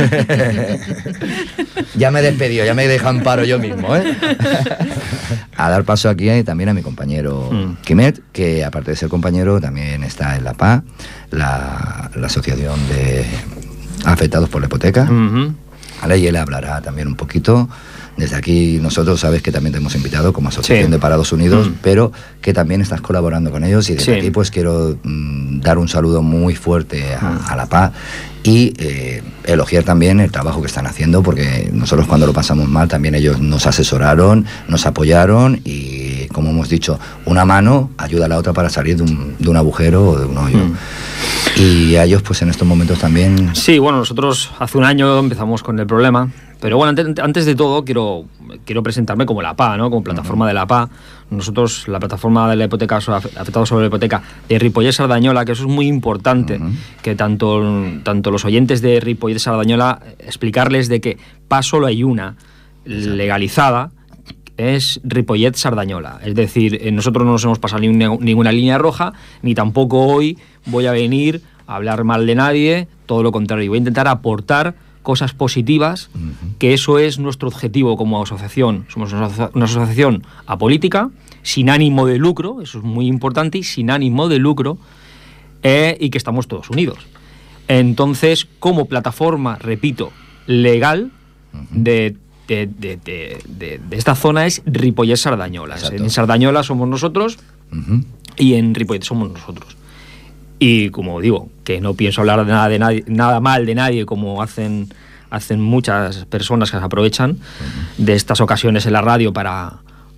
Ya me he despedido, ya me he dejado en paro yo mismo, ¿eh? A dar paso aquí también a mi compañero Quimet, que aparte de ser compañero también está en la PA, la Asociación de Afectados por la Hipoteca. ¿Vale? Y él hablará también un poquito. Desde aquí nosotros sabes que también te hemos invitado como Asociación de Parados Unidos, pero que también estás colaborando con ellos, y desde aquí pues quiero dar un saludo muy fuerte a la PA y elogiar también el trabajo que están haciendo, porque nosotros cuando lo pasamos mal también ellos nos asesoraron, nos apoyaron, y como hemos dicho, una mano ayuda a la otra para salir de un agujero o de un hoyo. Y a ellos pues en estos momentos también... Sí, bueno, nosotros hace un año empezamos con el problema. Pero bueno, antes de todo quiero presentarme como la PA, ¿no? Como plataforma de la PA. Nosotros, la plataforma de la hipoteca, afectados sobre la hipoteca de Ripollet Sardañola, que eso es muy importante, que tanto los oyentes de Ripollet Sardañola, explicarles de que PA solo hay una legalizada, es Ripollet Sardañola. Es decir, nosotros no nos hemos pasado ninguna línea roja, ni tampoco hoy voy a venir a hablar mal de nadie, todo lo contrario, voy a intentar aportar cosas positivas, que eso es nuestro objetivo como asociación. Somos una asociación apolítica, sin ánimo de lucro, eso es muy importante, y sin ánimo de lucro, y que estamos todos unidos. Entonces, como plataforma, repito, legal de esta zona es Ripollet Sardañola. En Sardañola somos nosotros y en Ripollet somos nosotros. Y como digo, que no pienso hablar de nada mal de nadie, como hacen muchas personas que se aprovechan de estas ocasiones en la radio para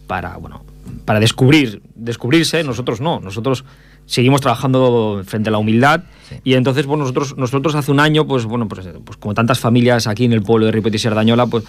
descubrirse. Nosotros no, nosotros seguimos trabajando frente a la humildad. Y entonces pues nosotros hace un año, pues como tantas familias aquí en el pueblo de Ripollet y Sardañola, pues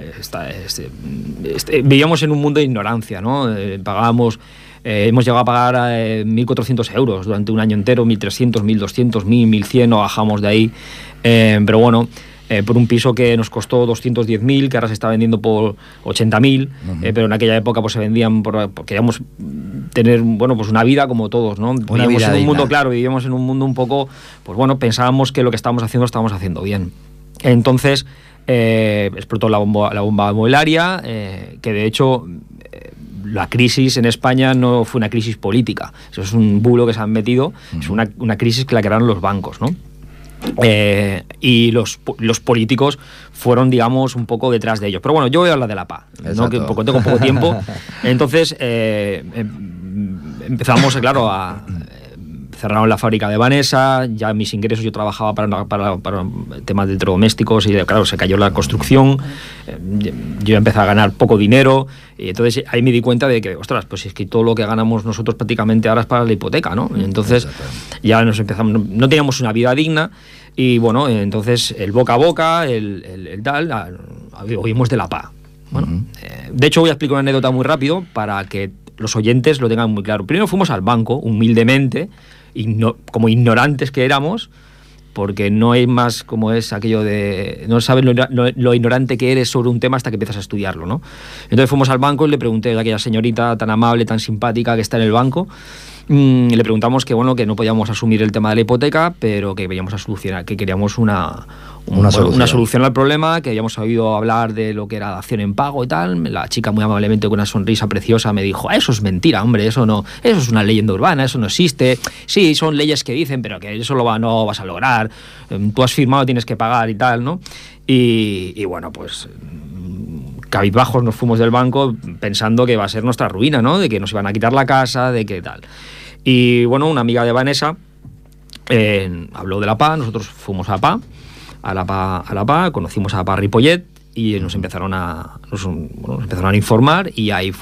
vivíamos en un mundo de ignorancia, ¿no? Hemos llegado a pagar 1.400 euros durante un año entero, 1.300, 1.200, 1.000, 1.100, no bajamos de ahí. Pero bueno, por un piso que nos costó 210.000, que ahora se está vendiendo por 80.000, pero en aquella época pues se vendían porque queríamos tener, bueno, pues una vida como todos, ¿no? Vivíamos en un mundo, claro, vivíamos en un mundo un poco, pues bueno, pensábamos que lo que estábamos haciendo bien. Entonces explotó la bomba inmobiliaria, que de hecho la crisis en España no fue una crisis política, eso es un bulo que se han metido, es una crisis que la crearon los bancos, ¿no? Y los políticos fueron, digamos, un poco detrás de ellos. Pero bueno, yo voy a hablar de la PA, ¿no? Que tengo poco tiempo. Entonces empezamos, claro, cerraron la fábrica de Vanessa, ya mis ingresos, yo trabajaba para temas de electrodomésticos y claro, se cayó la construcción, yo empecé a ganar poco dinero, y entonces ahí me di cuenta de que, ostras, pues es que todo lo que ganamos nosotros prácticamente ahora es para la hipoteca, ¿no? Entonces ya nos empezamos, no teníamos una vida digna, y bueno, entonces el boca a boca, el tal, oímos de la PA. Bueno, de hecho voy a explicar una anécdota muy rápido para que los oyentes lo tengan muy claro. Primero fuimos al banco, humildemente, como ignorantes que éramos, porque no hay más, como es aquello de no sabes lo ignorante que eres sobre un tema hasta que empiezas a estudiarlo, ¿no? Entonces fuimos al banco y le pregunté a aquella señorita tan amable, tan simpática que está en el banco, le preguntamos que bueno, que no podíamos asumir el tema de la hipoteca, pero que veníamos a solucionar, que queríamos una solución al problema, que habíamos oído hablar de lo que era dación en pago y tal. La chica muy amablemente, con una sonrisa preciosa, me dijo: eso es mentira, hombre, eso es una leyenda urbana, eso no existe. Sí, son leyes que dicen, pero que eso no vas a lograr. Tú has firmado, tienes que pagar y tal, ¿no? Y bueno, pues cabizbajos nos fuimos del banco pensando que iba a ser nuestra ruina, ¿no? De que nos iban a quitar la casa, de que tal. Y bueno, una amiga de Vanessa habló de la PA, nosotros fuimos a la PA, conocimos a la PA Ripollet y nos empezaron a informar, y ahí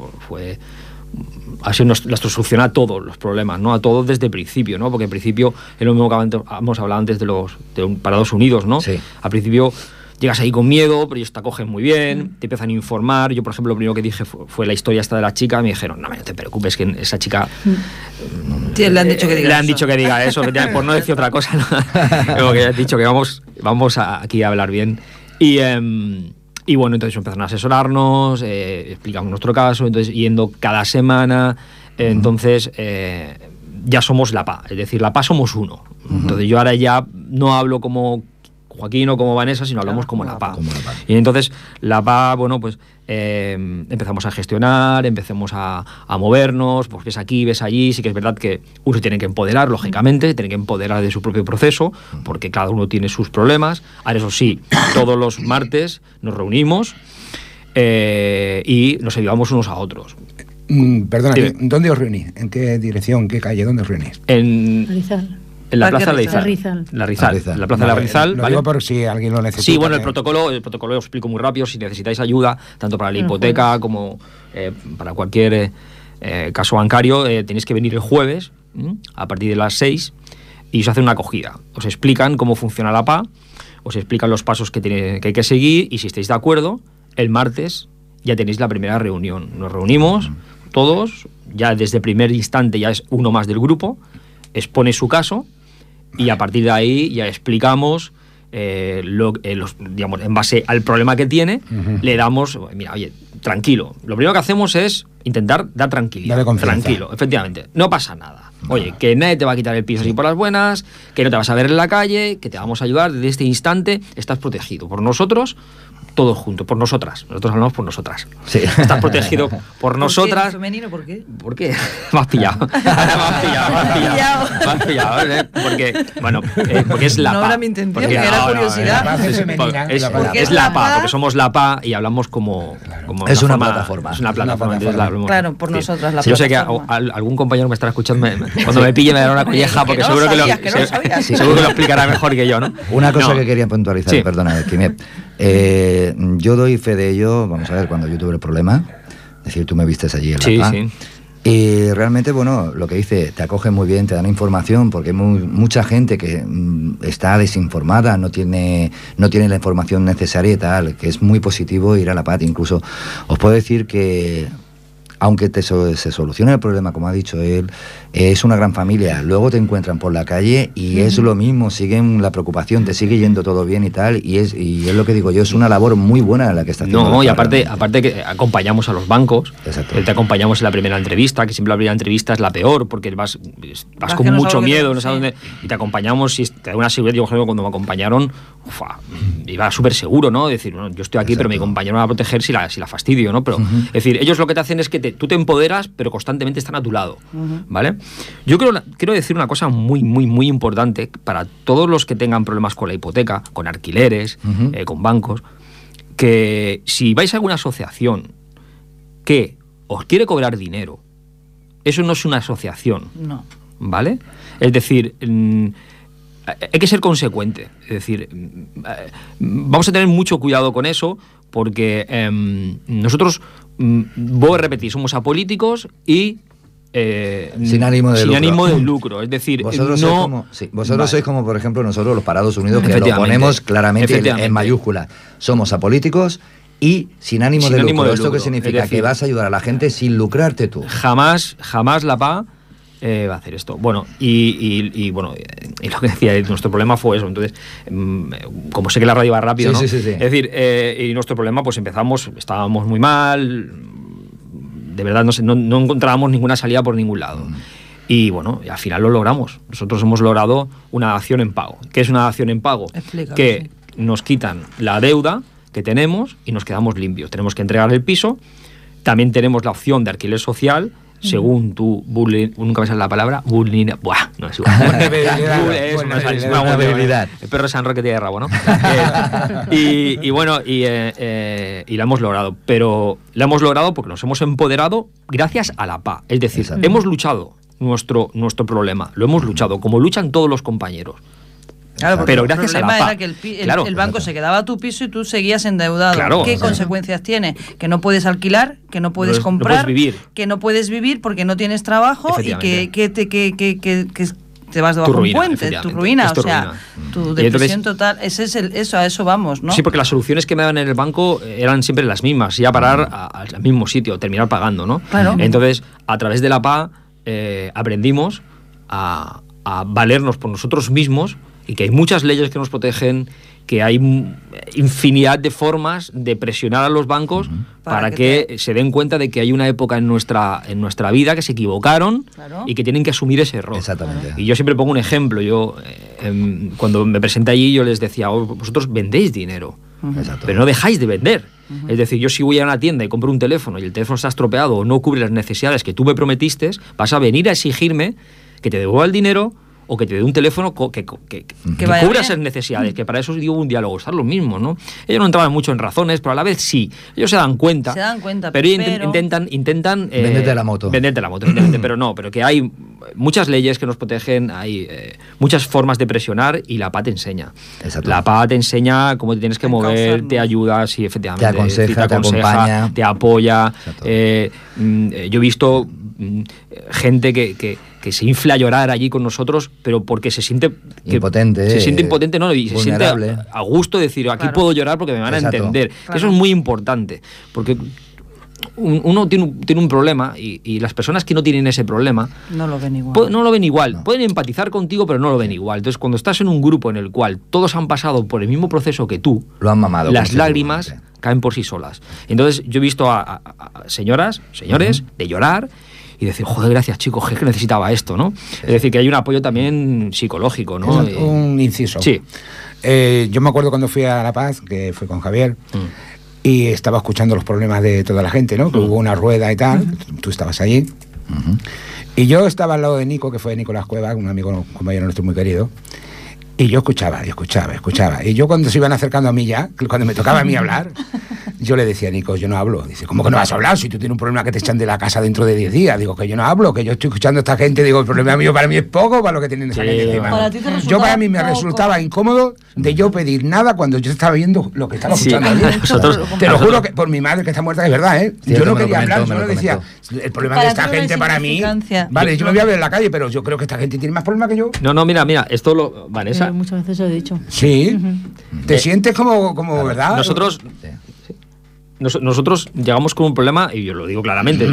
ha sido nuestra solución a todos los problemas, ¿no? A todos desde el principio, ¿no? Porque al principio es lo mismo que hemos hablado antes para 2 Unidos, ¿no? Sí. Al principio llegas ahí con miedo, pero ellos te acogen muy bien, te empiezan a informar. Yo, por ejemplo, lo primero que dije fue la historia esta de la chica. Me dijeron: no te preocupes, que esa chica... Sí, le han dicho que diga eso. Le han dicho que diga eso, por no decir otra cosa, ¿no? Como que han dicho que vamos aquí a hablar bien. Y bueno, entonces empezaron a asesorarnos, explicamos nuestro caso, entonces yendo cada semana, entonces ya somos la PA, es decir, la PA somos uno. Entonces yo ahora ya no hablo como Joaquín o como Vanessa, sino hablamos como la PA. Y entonces la PA, bueno, pues empezamos a gestionar, empezamos a movernos, pues ves aquí, ves allí. Sí que es verdad que uno se tiene que empoderar, lógicamente, tiene que empoderar de su propio proceso, porque cada uno tiene sus problemas. Ahora, eso sí, todos los martes nos reunimos y nos ayudamos unos a otros. Perdona, ¿dónde os reunís? ¿En qué dirección, en qué calle, dónde os reunís? En la Plaza de la Rizal. La Plaza de la Rizal. Lo digo por si alguien lo necesita. Sí, bueno, el protocolo lo explico muy rápido. Si necesitáis ayuda, tanto para la hipoteca como para cualquier caso bancario, tenéis que venir el jueves a partir de las 6 y os hacen una acogida. Os explican cómo funciona la PA, os explican los pasos que hay que seguir, y si estáis de acuerdo, el martes ya tenéis la primera reunión. Nos reunimos todos, ya desde el primer instante ya es uno más del grupo, expone su caso. Y a partir de ahí ya explicamos, digamos, en base al problema que tiene, le damos, mira, oye, tranquilo. Lo primero que hacemos es intentar dar tranquilidad. Dale confianza. Tranquilo, efectivamente. No pasa nada. Oye, que nadie te va a quitar el piso así por las buenas, que no te vas a ver en la calle, que te vamos a ayudar. Desde este instante estás protegido por nosotros, todos juntos, por nosotras. Nosotros hablamos por nosotras. Sí. Estás protegido por nosotras. ¿Por qué? ¿Femenino? ¿Por qué? ¿Por qué? Me has pillado. Porque, bueno, porque es la no PA. No era mi intención, que era curiosidad. Es la PA, porque somos la PA y hablamos como es una plataforma. Es una plataforma. Claro, por nosotras la plataforma. Yo sé que algún compañero me estará escuchando, cuando me pille me dará una colleja, porque seguro que lo explicará mejor que yo, ¿no? Una cosa que quería puntualizar, perdona, Quimet. Yo doy fe de ello, vamos a ver, cuando yo tuve el problema, es decir, tú me vistes allí en la PA. Sí. Y realmente, bueno, lo que dice, te acogen muy bien, te dan información, porque hay mucha gente que está desinformada, no tiene la información necesaria y tal, que es muy positivo ir a la PA. Incluso os puedo decir que, aunque se solucione el problema, como ha dicho él, es una gran familia. Luego te encuentran por la calle y es lo mismo, siguen la preocupación, te sigue yendo todo bien y tal, y es lo que digo yo, es una labor muy buena la que está haciendo. No, y aparte que acompañamos a los bancos. Exacto. Te acompañamos en la primera entrevista, que siempre la primera entrevista es la peor, porque vas con mucho miedo, no sabes dónde, y te acompañamos y te da una seguridad. Yo, por ejemplo, cuando me acompañaron, iba súper seguro, ¿no? Es decir, yo estoy aquí, pero mi compañero me va a proteger si la fastidio, ¿no? Pero, es decir, ellos lo que te hacen es que tú te empoderas, pero constantemente están a tu lado, ¿vale? Yo quiero decir una cosa muy, muy, muy importante para todos los que tengan problemas con la hipoteca, con alquileres, con bancos, que si vais a alguna asociación que os quiere cobrar dinero, eso no es una asociación, no, ¿vale? Es decir, hay que ser consecuente, es decir, vamos a tener mucho cuidado con eso, porque nosotros, voy a repetir, somos apolíticos y sin ánimo de lucro. Es decir, vosotros sois como, por ejemplo, nosotros los Parados Unidos, que lo ponemos claramente en mayúsculas. Somos apolíticos y sin ánimo de lucro. ¿Esto qué significa? Decir, que vas a ayudar a la gente sin lucrarte tú. Jamás la PA va a hacer esto. Bueno, y bueno, y lo que decía, nuestro problema fue eso. Entonces, como sé que la radio va rápido, ¿no? Sí. Es decir, y nuestro problema, pues estábamos muy mal, de verdad no encontrábamos ninguna salida por ningún lado. Y bueno, al final lo logramos. Nosotros hemos logrado una dación en pago. ¿Qué es una dación en pago? Explícalo, Que sí. nos quitan la deuda que tenemos y nos quedamos limpios. Tenemos que entregar el piso. También tenemos la opción de alquiler social, según tu nunca me sale la palabra, buah, no es igual. Vulnerabilidad. El perro San Roque tiene rabo, ¿no? Y bueno, y la hemos logrado. Pero la hemos logrado porque nos hemos empoderado gracias a la PA. Es decir, Exacto. hemos luchado nuestro problema. Lo hemos luchado, como luchan todos los compañeros. Claro, porque Pero el gracias a problema la PA. era que Claro. el banco se quedaba a tu piso y tú seguías endeudado. Claro, ¿Qué o sea, consecuencias tiene? Que no puedes alquilar, que no puedes no comprar, puedes vivir. que no puedes vivir porque no tienes trabajo y que te vas debajo de un ruina, puente, tu efectivamente. ruina, Es tu o sea, ruina. tu Y depresión entonces- total. Ese es eso, a eso vamos, ¿no? Sí, porque las soluciones que me daban en el banco eran siempre las mismas, ya parar al mismo sitio, terminar pagando, ¿no? Claro. Entonces, a través de la PA aprendimos a valernos por nosotros mismos y que hay muchas leyes que nos protegen, que hay infinidad de formas de presionar a los bancos para Para que que se den cuenta de que hay una época en nuestra vida que se equivocaron Claro. y que tienen que asumir ese error. Exactamente. Y yo siempre pongo un ejemplo. Yo cuando me presenté allí yo les decía, vosotros vendéis dinero, Exacto. pero no dejáis de vender. Es decir, yo si voy a una tienda y compro un teléfono y el teléfono está estropeado o no cubre las necesidades que tú me prometiste, vas a venir a exigirme que te devuelva el dinero o que te dé un teléfono que vaya cubra bien. esas necesidades, que para eso digo un diálogo, estar lo mismo, ¿no? Ellos no entraban mucho en razones, pero a la vez sí. Ellos se dan cuenta. Se dan cuenta, pero ellos pero- intentan Venderte la moto. Venderte la moto, evidentemente, pero no, pero que hay muchas leyes que nos protegen, hay muchas formas de presionar y la PA te enseña. Exacto. La PA te enseña cómo te tienes que mover, Encauzarnos. te ayuda, sí, efectivamente. Te aconseja, te acompaña. te apoya. Exacto. Yo he visto gente que se infla a llorar allí con nosotros, pero porque se siente Impotente, se siente impotente, ¿no? Y se siente vulnerable. a gusto de decir, aquí Claro. puedo llorar porque me van Exacto. a entender. Claro. Eso es muy importante, porque uno tiene un problema y las personas que no tienen ese problema No lo ven igual. no lo ven igual. No. Pueden empatizar contigo, pero no lo ven igual. Entonces, cuando estás en un grupo en el cual todos han pasado por el mismo proceso que tú, Lo han mamado. las consigo, lágrimas sí. caen por sí solas. Entonces, yo he visto a señores, de llorar y decir, joder, gracias chicos, es que necesitaba esto, ¿no? Es decir, que hay un apoyo también psicológico, ¿no? Un inciso. Sí. Yo me acuerdo cuando fui a La Paz, que fui con Javier, y estaba escuchando los problemas de toda la gente, ¿no? Que hubo una rueda y tal, tú estabas allí. Y yo estaba al lado de Nico, que fue Nicolás Cueva, un amigo, un compañero nuestro muy querido. Y yo escuchaba. Y yo cuando se iban acercando a mí ya, cuando me tocaba a mí hablar, yo le decía a Nico, yo no hablo. Dice, ¿cómo que no vas a hablar? Si tú tienes un problema que te echan de la casa dentro de 10 días. Digo, que yo no hablo, que yo estoy escuchando a esta gente. Digo, el problema mío para mí es poco para lo que tienen esa Sí, gente encima. Para ti te Yo resultaba para mí me poco. resultaba incómodo de yo pedir nada cuando yo estaba viendo lo que estaba Sí, escuchando allí. nosotros- Te lo juro que por mi madre que está muerta, es verdad, ¿eh? Sí, Yo me no lo quería comentó, hablar, me solo lo decía, comentó. el problema Para de esta ti una gente para mí... insignificancia. Vale, yo me voy a ver en la calle, pero yo creo que esta gente tiene más problemas que yo. No, mira, esto lo... Vanessa, Muchas veces lo he dicho. Sí. Te sientes como ¿verdad? nosotros... Sí. Nosotros llegamos con un problema, y yo lo digo claramente,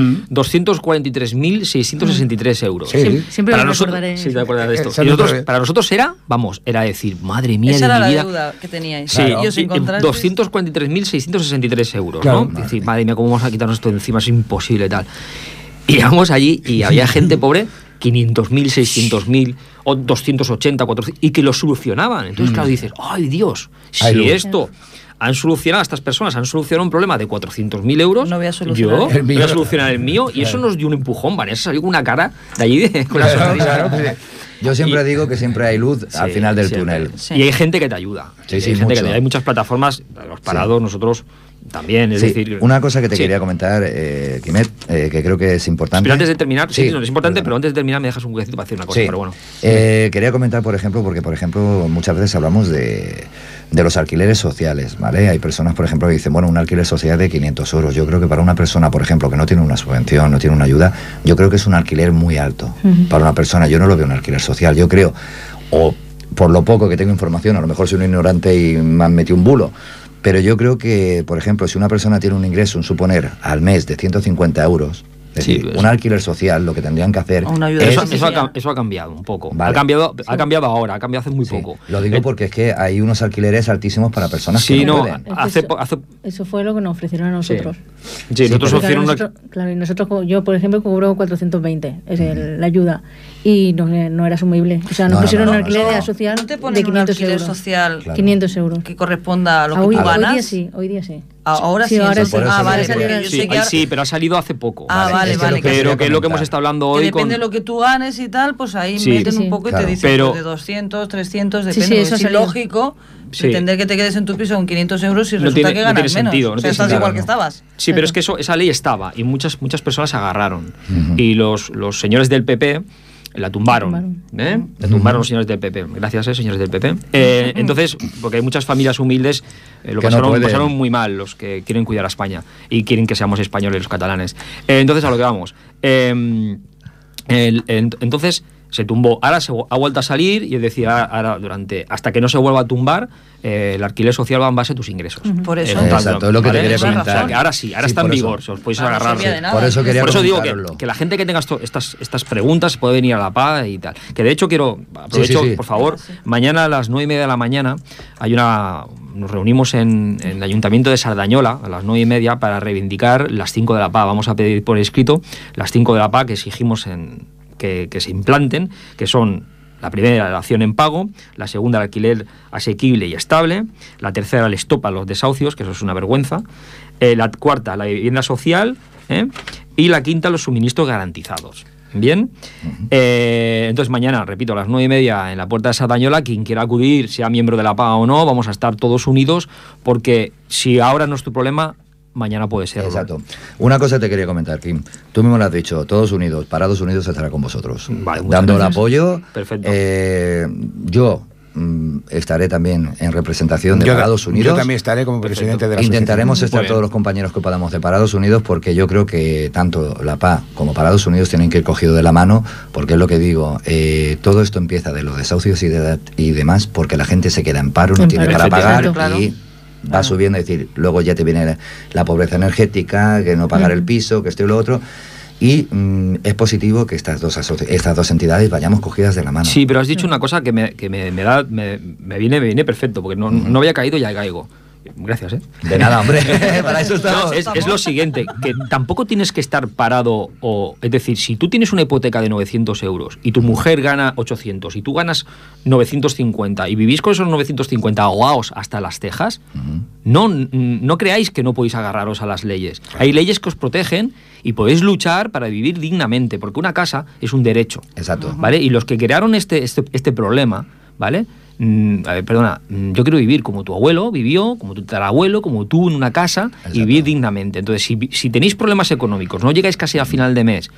243.663 euros. Sí. Siempre Para me nosotros, recordaré. sí, te acuerdas de esto. Esa Y nosotros, no- para nosotros era decir, madre mía Esa de era mi la vida. deuda que teníais. Sí, Y os encontrasteis- 243.663 euros, Claro. ¿no? Es decir, madre mía, ¿cómo vamos a quitarnos esto de encima? Es imposible, tal. Y llegamos allí y había gente pobre, 500.000, 600.000, o 280, 400, y que lo solucionaban. Entonces, claro, dices, ¡ay, Dios! Ay, Si luz. esto han solucionado, estas personas han solucionado un problema de 400.000 euros, No voy a solucionar yo el mío. voy a solucionar el mío, y eso nos dio un empujón. Vanessa salió con una cara de allí con la Claro, sonrisa. claro, pues, Yo siempre Y- digo que siempre hay luz al Sí, final del siempre. túnel. Sí. Y hay gente que te ayuda. Sí, sí, hay, gente mucho. hay muchas plataformas, los parados, nosotros también, es Sí, decir... una cosa que te Sí. quería comentar, Quimet, que creo que es importante. Pero antes de terminar, sí, no, es importante, perdona. pero antes de terminar me dejas un huequecito para decir una cosa, Sí. pero bueno. Quería comentar, por ejemplo, porque por ejemplo muchas veces hablamos de los alquileres sociales, ¿vale? Hay personas, por ejemplo, que dicen, bueno, un alquiler social de 500 euros. Yo creo que para una persona, por ejemplo, que no tiene una subvención, no tiene una ayuda, yo creo que es un alquiler muy alto. Para una persona, yo no lo veo un alquiler social. Yo creo, o por lo poco que tengo información, a lo mejor soy un ignorante y me han metido un bulo, pero yo creo que, por ejemplo, si una persona tiene un ingreso, un suponer, al mes de 150 euros, Es decir, un alquiler social, lo que tendrían que hacer eso ha cambiado un poco. Vale. Ha cambiado ahora, ha cambiado hace muy poco. Lo digo porque es que hay unos alquileres altísimos para personas que no pueden. Eso fue lo que nos ofrecieron a nosotros. Sí, nosotros ofrecieron claro, y nosotros, yo por ejemplo cobro 420, es la ayuda, y no era asumible. O sea, nos pusieron un alquiler social no te ponen de 500 un alquiler euros. Social, claro. 500 euros. Que corresponda a lo que tú ganas. Hoy día sí. Ahora sí. Ahora sí. Vale. Sí, pero ha salido hace poco. Vale. Pero que es lo que hemos estado hablando hoy. Depende de lo que tú ganes y tal, pues ahí meten un poco y te dicen pues de 200, 300, depende. Eso es lógico pretender que te quedes en tu piso con 500 euros y resulta que ganas menos. Sentido, o sea, estás igual que estabas. Sí, pero es que esa ley estaba y muchas personas se agarraron. Y los señores del PP la tumbaron. La tumbaron los señores del PP. Gracias, señores del PP. Entonces, porque hay muchas familias humildes lo pasaron muy mal, los que quieren cuidar a España y quieren que seamos españoles los catalanes. Entonces, a lo que vamos. Entonces se tumbó, ahora ha vuelto a salir y es decir, ahora hasta que no se vuelva a tumbar, el alquiler social va en base a tus ingresos. Por eso. Exacto, es lo que te quería comentar. Ahora sí, ahora está en vigor, se os podéis agarrar. Por eso digo que la gente que tenga estas preguntas puede venir a la PA y tal. Que de hecho aprovecho, por favor, mañana a las 9:30 de la mañana nos reunimos en el Ayuntamiento de Sardañola a las 9:30 para reivindicar las 5 de la PA. Vamos a pedir por escrito las 5 de la PA que exigimos que se implanten, que son: la primera, la dación en pago; la segunda, el alquiler asequible y estable; la tercera, el stop a los desahucios, que eso es una vergüenza; la cuarta, la vivienda social; y la quinta, los suministros garantizados. Bien, entonces mañana, repito, a las 9:30 en la puerta de Sardañola, quien quiera acudir, sea miembro de la PA o no, vamos a estar todos unidos, porque si ahora no es tu problema, mañana puede ser. Exacto. Una cosa te quería comentar, Kim. Tú mismo lo has dicho, todos unidos, Parados Unidos estará con vosotros. Vale, dando el apoyo. Perfecto. Yo estaré también en representación de Parados Unidos. Yo también estaré como presidente de la asociación. Intentaremos estar todos los compañeros que podamos de Parados Unidos, porque yo creo que tanto la PA como Parados Unidos tienen que ir cogidos de la mano, porque es lo que digo, todo esto empieza de los desahucios y demás, porque la gente se queda en paro, no tiene para pagar y va subiendo, es decir, luego ya te viene la pobreza energética, que no pagar el piso, que esto y lo otro. Y es positivo que estas dos entidades vayamos cogidas de la mano. Sí, pero has dicho una cosa que me viene perfecto, porque no había caído y ya caigo. Gracias, ¿eh? De nada, hombre. Para eso estamos. Es lo siguiente, que tampoco tienes que estar parado, es decir, si tú tienes una hipoteca de 900 euros y tu mujer gana 800 y tú ganas 950 y vivís con esos 950 ahogados hasta las cejas, no creáis que no podéis agarraros a las leyes. Hay leyes que os protegen y podéis luchar para vivir dignamente, porque una casa es un derecho. Exacto. ¿Vale? Y los que crearon este problema, ¿vale? Yo quiero vivir como tu abuelo vivió, como tu tatarabuelo, como tú, en una casa. Exacto. Y vivir dignamente. Entonces, si tenéis problemas económicos, no llegáis casi a final de mes,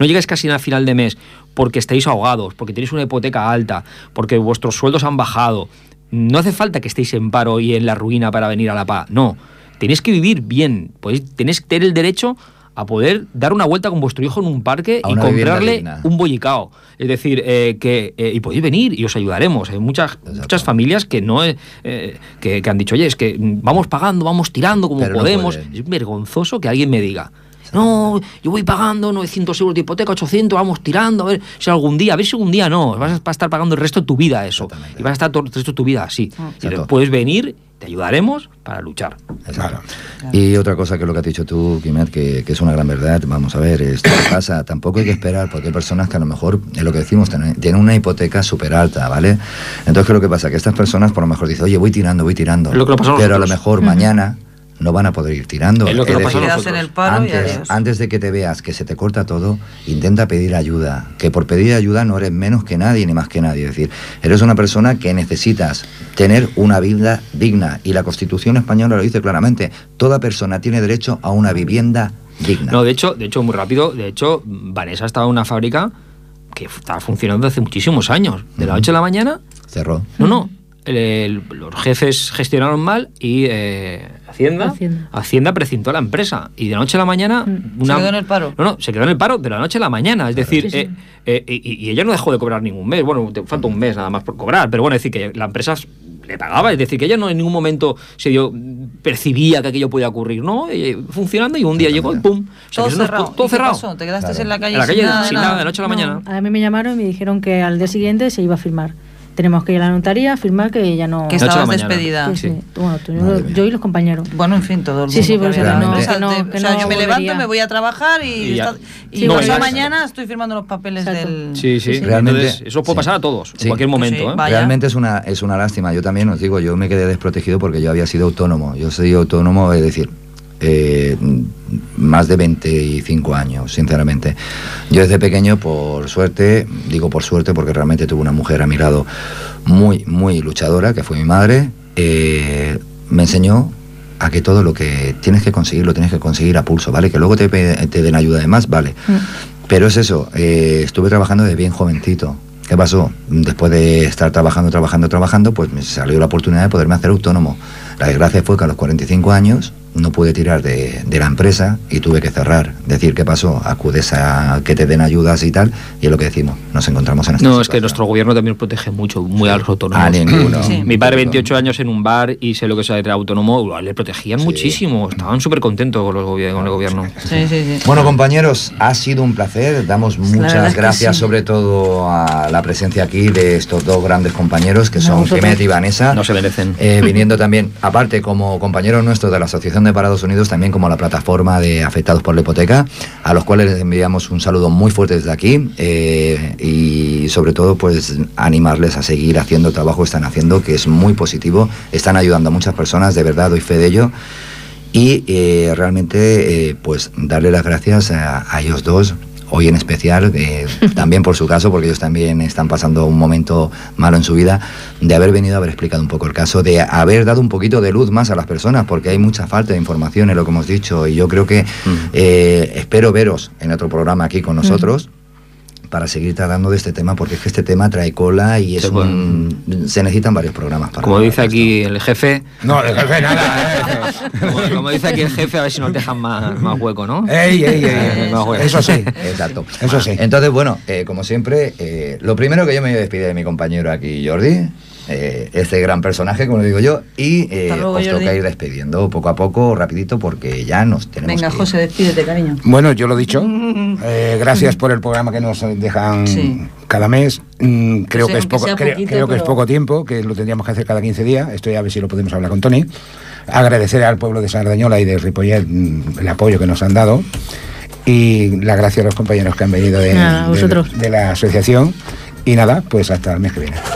porque estáis ahogados, porque tenéis una hipoteca alta, porque vuestros sueldos han bajado, no hace falta que estéis en paro y en la ruina para venir a la PA. No, tenéis que vivir bien, tenéis que tener el derecho a poder dar una vuelta con vuestro hijo en un parque y comprarle un bollicao. Es decir, y podéis venir y os ayudaremos. Hay muchas familias que que han dicho, oye, es que vamos pagando, vamos tirando como podemos. Es vergonzoso que alguien me diga, no, yo voy pagando 900 euros de hipoteca, 800, vamos tirando, a ver si algún día no, vas a estar pagando el resto de tu vida eso. Y vas a estar todo el resto de tu vida así. Puedes venir, te ayudaremos para luchar. Claro. Y otra cosa que es lo que has dicho tú, Quimet, que es una gran verdad. Vamos a ver, esto pasa, tampoco hay que esperar, porque hay personas que a lo mejor, es lo que decimos, tienen una hipoteca súper alta, ¿vale? Entonces, ¿qué es lo que pasa? Que estas personas por lo mejor dicen, oye, voy tirando, pero a lo mejor mañana no van a poder ir tirando. Es lo que nos pasa a nosotros. En el paro antes de que te veas que se te corta todo, intenta pedir ayuda, que por pedir ayuda no eres menos que nadie ni más que nadie. Es decir, eres una persona que necesitas tener una vida digna, y la Constitución española lo dice claramente: toda persona tiene derecho a una vivienda digna. No, de hecho, muy rápido, Vanessa estaba en una fábrica que estaba funcionando hace muchísimos años. De la noche a la mañana cerró. No. Los jefes gestionaron mal y Hacienda precintó la empresa, y de la noche a la mañana ¿Se quedó en el paro? No, se quedó en el paro de la noche a la mañana. Es decir, y ella no dejó de cobrar ningún mes. Bueno, te falta un mes nada más por cobrar, pero bueno, es decir, que la empresa le pagaba, es decir, que ella no en ningún momento percibía que aquello podía ocurrir, ¿no? Funcionando, y un día llegó y ¡pum! O sea, Todo cerrado. Todo ¿Y qué cerrado. pasó? ¿Te quedaste en la calle, sin nada, de la noche a la mañana? A mí me llamaron y me dijeron que al día siguiente se iba a firmar. Tenemos que ir a la notaría a firmar que ya no... Que estabas despedida. Sí. Bueno, yo y los compañeros. Bueno, en fin, todo el mundo. Sí, pues yo me levanto, me voy a trabajar y pasado mañana estoy firmando los papeles del... Sí. Realmente, entonces, eso puede pasar a todos, en cualquier momento. Realmente es una lástima. Yo también os digo, yo me quedé desprotegido porque yo había sido autónomo. Yo soy autónomo, es decir... más de 25 años, sinceramente. Yo desde pequeño, por suerte, digo por suerte porque realmente tuve una mujer a mi lado muy, muy luchadora, que fue mi madre, me enseñó a que todo lo que tienes que conseguir, lo tienes que conseguir a pulso, ¿vale? Que luego te den ayuda de más, vale. Pero es eso, estuve trabajando de bien jovencito. ¿Qué pasó? Después de estar trabajando, pues me salió la oportunidad de poderme hacer autónomo. La desgracia fue que a los 45 años no pude tirar de la empresa y tuve que cerrar. Decir, ¿qué pasó? Acudes a que te den ayudas y tal, y es lo que decimos, nos encontramos en esta situación. Es que nuestro gobierno también protege mucho, muy a los autónomos. A ninguno. Sí. Mi padre, 28 años en un bar, y sé lo que es ser autónomo, le protegían muchísimo, estaban súper contentos con el gobierno. Sí. Bueno, compañeros, ha sido un placer, damos muchas gracias sobre todo a la presencia aquí de estos dos grandes compañeros que son Quimet y Vanessa. No se merecen. Viniendo también, aparte como compañeros nuestros de la Asociación de Parados Unidos, también como la plataforma de afectados por la hipoteca, a los cuales les enviamos un saludo muy fuerte desde aquí, y sobre todo pues animarles a seguir haciendo el trabajo que están haciendo, que es muy positivo, están ayudando a muchas personas, de verdad doy fe de ello, y realmente pues darle las gracias a ellos dos, hoy en especial, también por su caso, porque ellos también están pasando un momento malo en su vida, de haber venido a haber explicado un poco el caso, de haber dado un poquito de luz más a las personas, porque hay mucha falta de información en lo que hemos dicho, y yo creo que espero veros en otro programa aquí con nosotros, para seguir tratando de este tema, porque es que este tema trae cola y se necesitan varios programas para... Como dice aquí el jefe... No, el jefe nada. Como dice aquí el jefe, a ver si nos dejan más hueco, ¿no? Ey. Eso sí. Exacto. Eso sí. Entonces, bueno, como siempre, lo primero que yo me voy a despedir de mi compañero aquí, Jordi, este gran personaje, como lo digo yo, y luego, os Jordi. toca ir despidiendo poco a poco, rapidito, porque ya nos tenemos Venga, que ir. José, despídete, cariño. Bueno, yo lo he dicho. Gracias por el programa que nos dejan cada mes. Creo que es poco, creo que es poco tiempo, que lo tendríamos que hacer cada 15 días. Esto ya a ver si lo podemos hablar con Tony. Agradecer al pueblo de Sardañola y de Ripollet el apoyo que nos han dado. Y las gracias a los compañeros que han venido de la asociación. Y nada, pues hasta el mes que viene.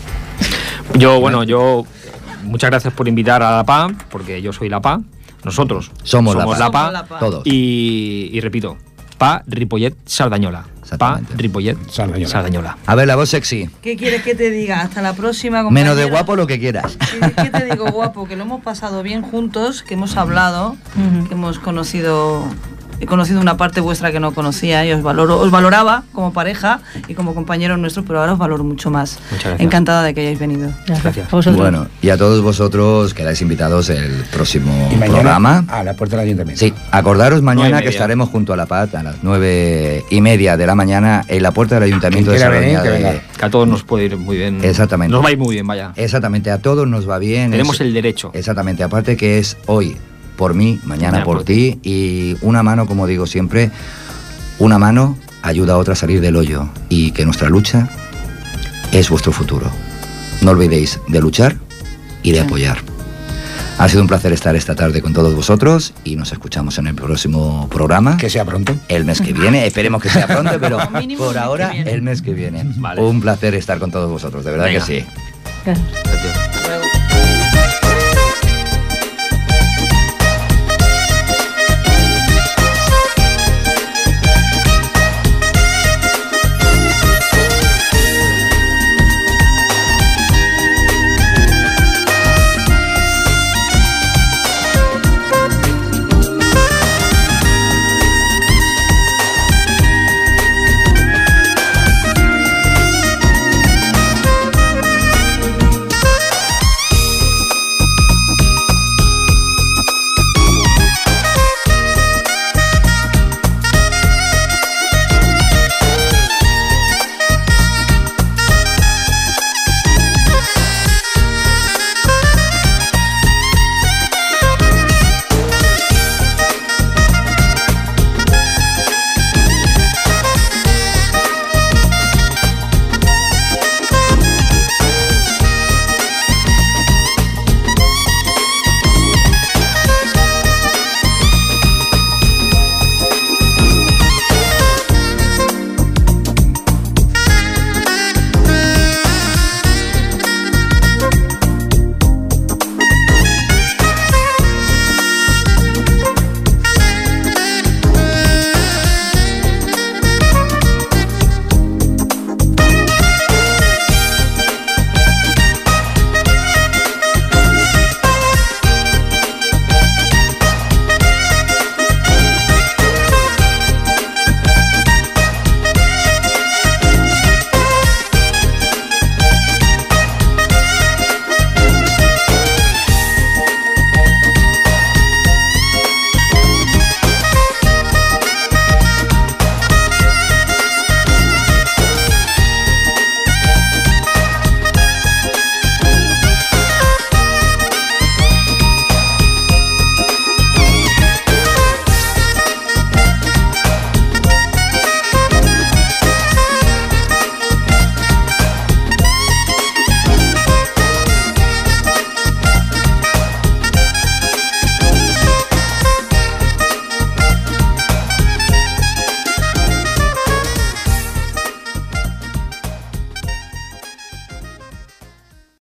Yo, muchas gracias por invitar a la PA, porque yo soy la PA. Nosotros somos la PA. Todos. Y repito, PA Ripollet Sardañola. PA Ripollet Sardañola. A ver, la voz sexy. ¿Qué quieres que te diga? Hasta la próxima, compañero. Menos de guapo, lo que quieras. ¿Qué te digo, guapo? Que lo hemos pasado bien juntos, que hemos hablado, que hemos conocido... He conocido una parte vuestra que no conocía y os valoraba como pareja y como compañeros nuestros, pero ahora os valoro mucho más. Muchas gracias. Encantada de que hayáis venido. Gracias. Bueno, y a todos vosotros quedáis invitados el próximo Y mañana programa. a la puerta del ayuntamiento. Sí, acordaros mañana 9:30. que estaremos junto a la PAT a las 9:30 de la mañana en la puerta del ayuntamiento de Quien quiera Sardañola. venir, que venga. Que a todos nos puede ir muy bien. Exactamente. Nos va a ir muy bien, vaya. Exactamente, a todos nos va bien. Tenemos el derecho. Exactamente, aparte que es hoy por mí, mañana por ti, y una mano, como digo siempre, una mano ayuda a otra a salir del hoyo, y que nuestra lucha es vuestro futuro. No olvidéis de luchar y de apoyar. Ha sido un placer estar esta tarde con todos vosotros y nos escuchamos en el próximo programa. Que sea pronto. El mes que viene, esperemos que sea pronto, pero Mínimo por ahora el mes que viene. el mes que viene. Vale. Un placer estar con todos vosotros, de verdad. Venga. Que sí. Gracias. Gracias. Hasta luego.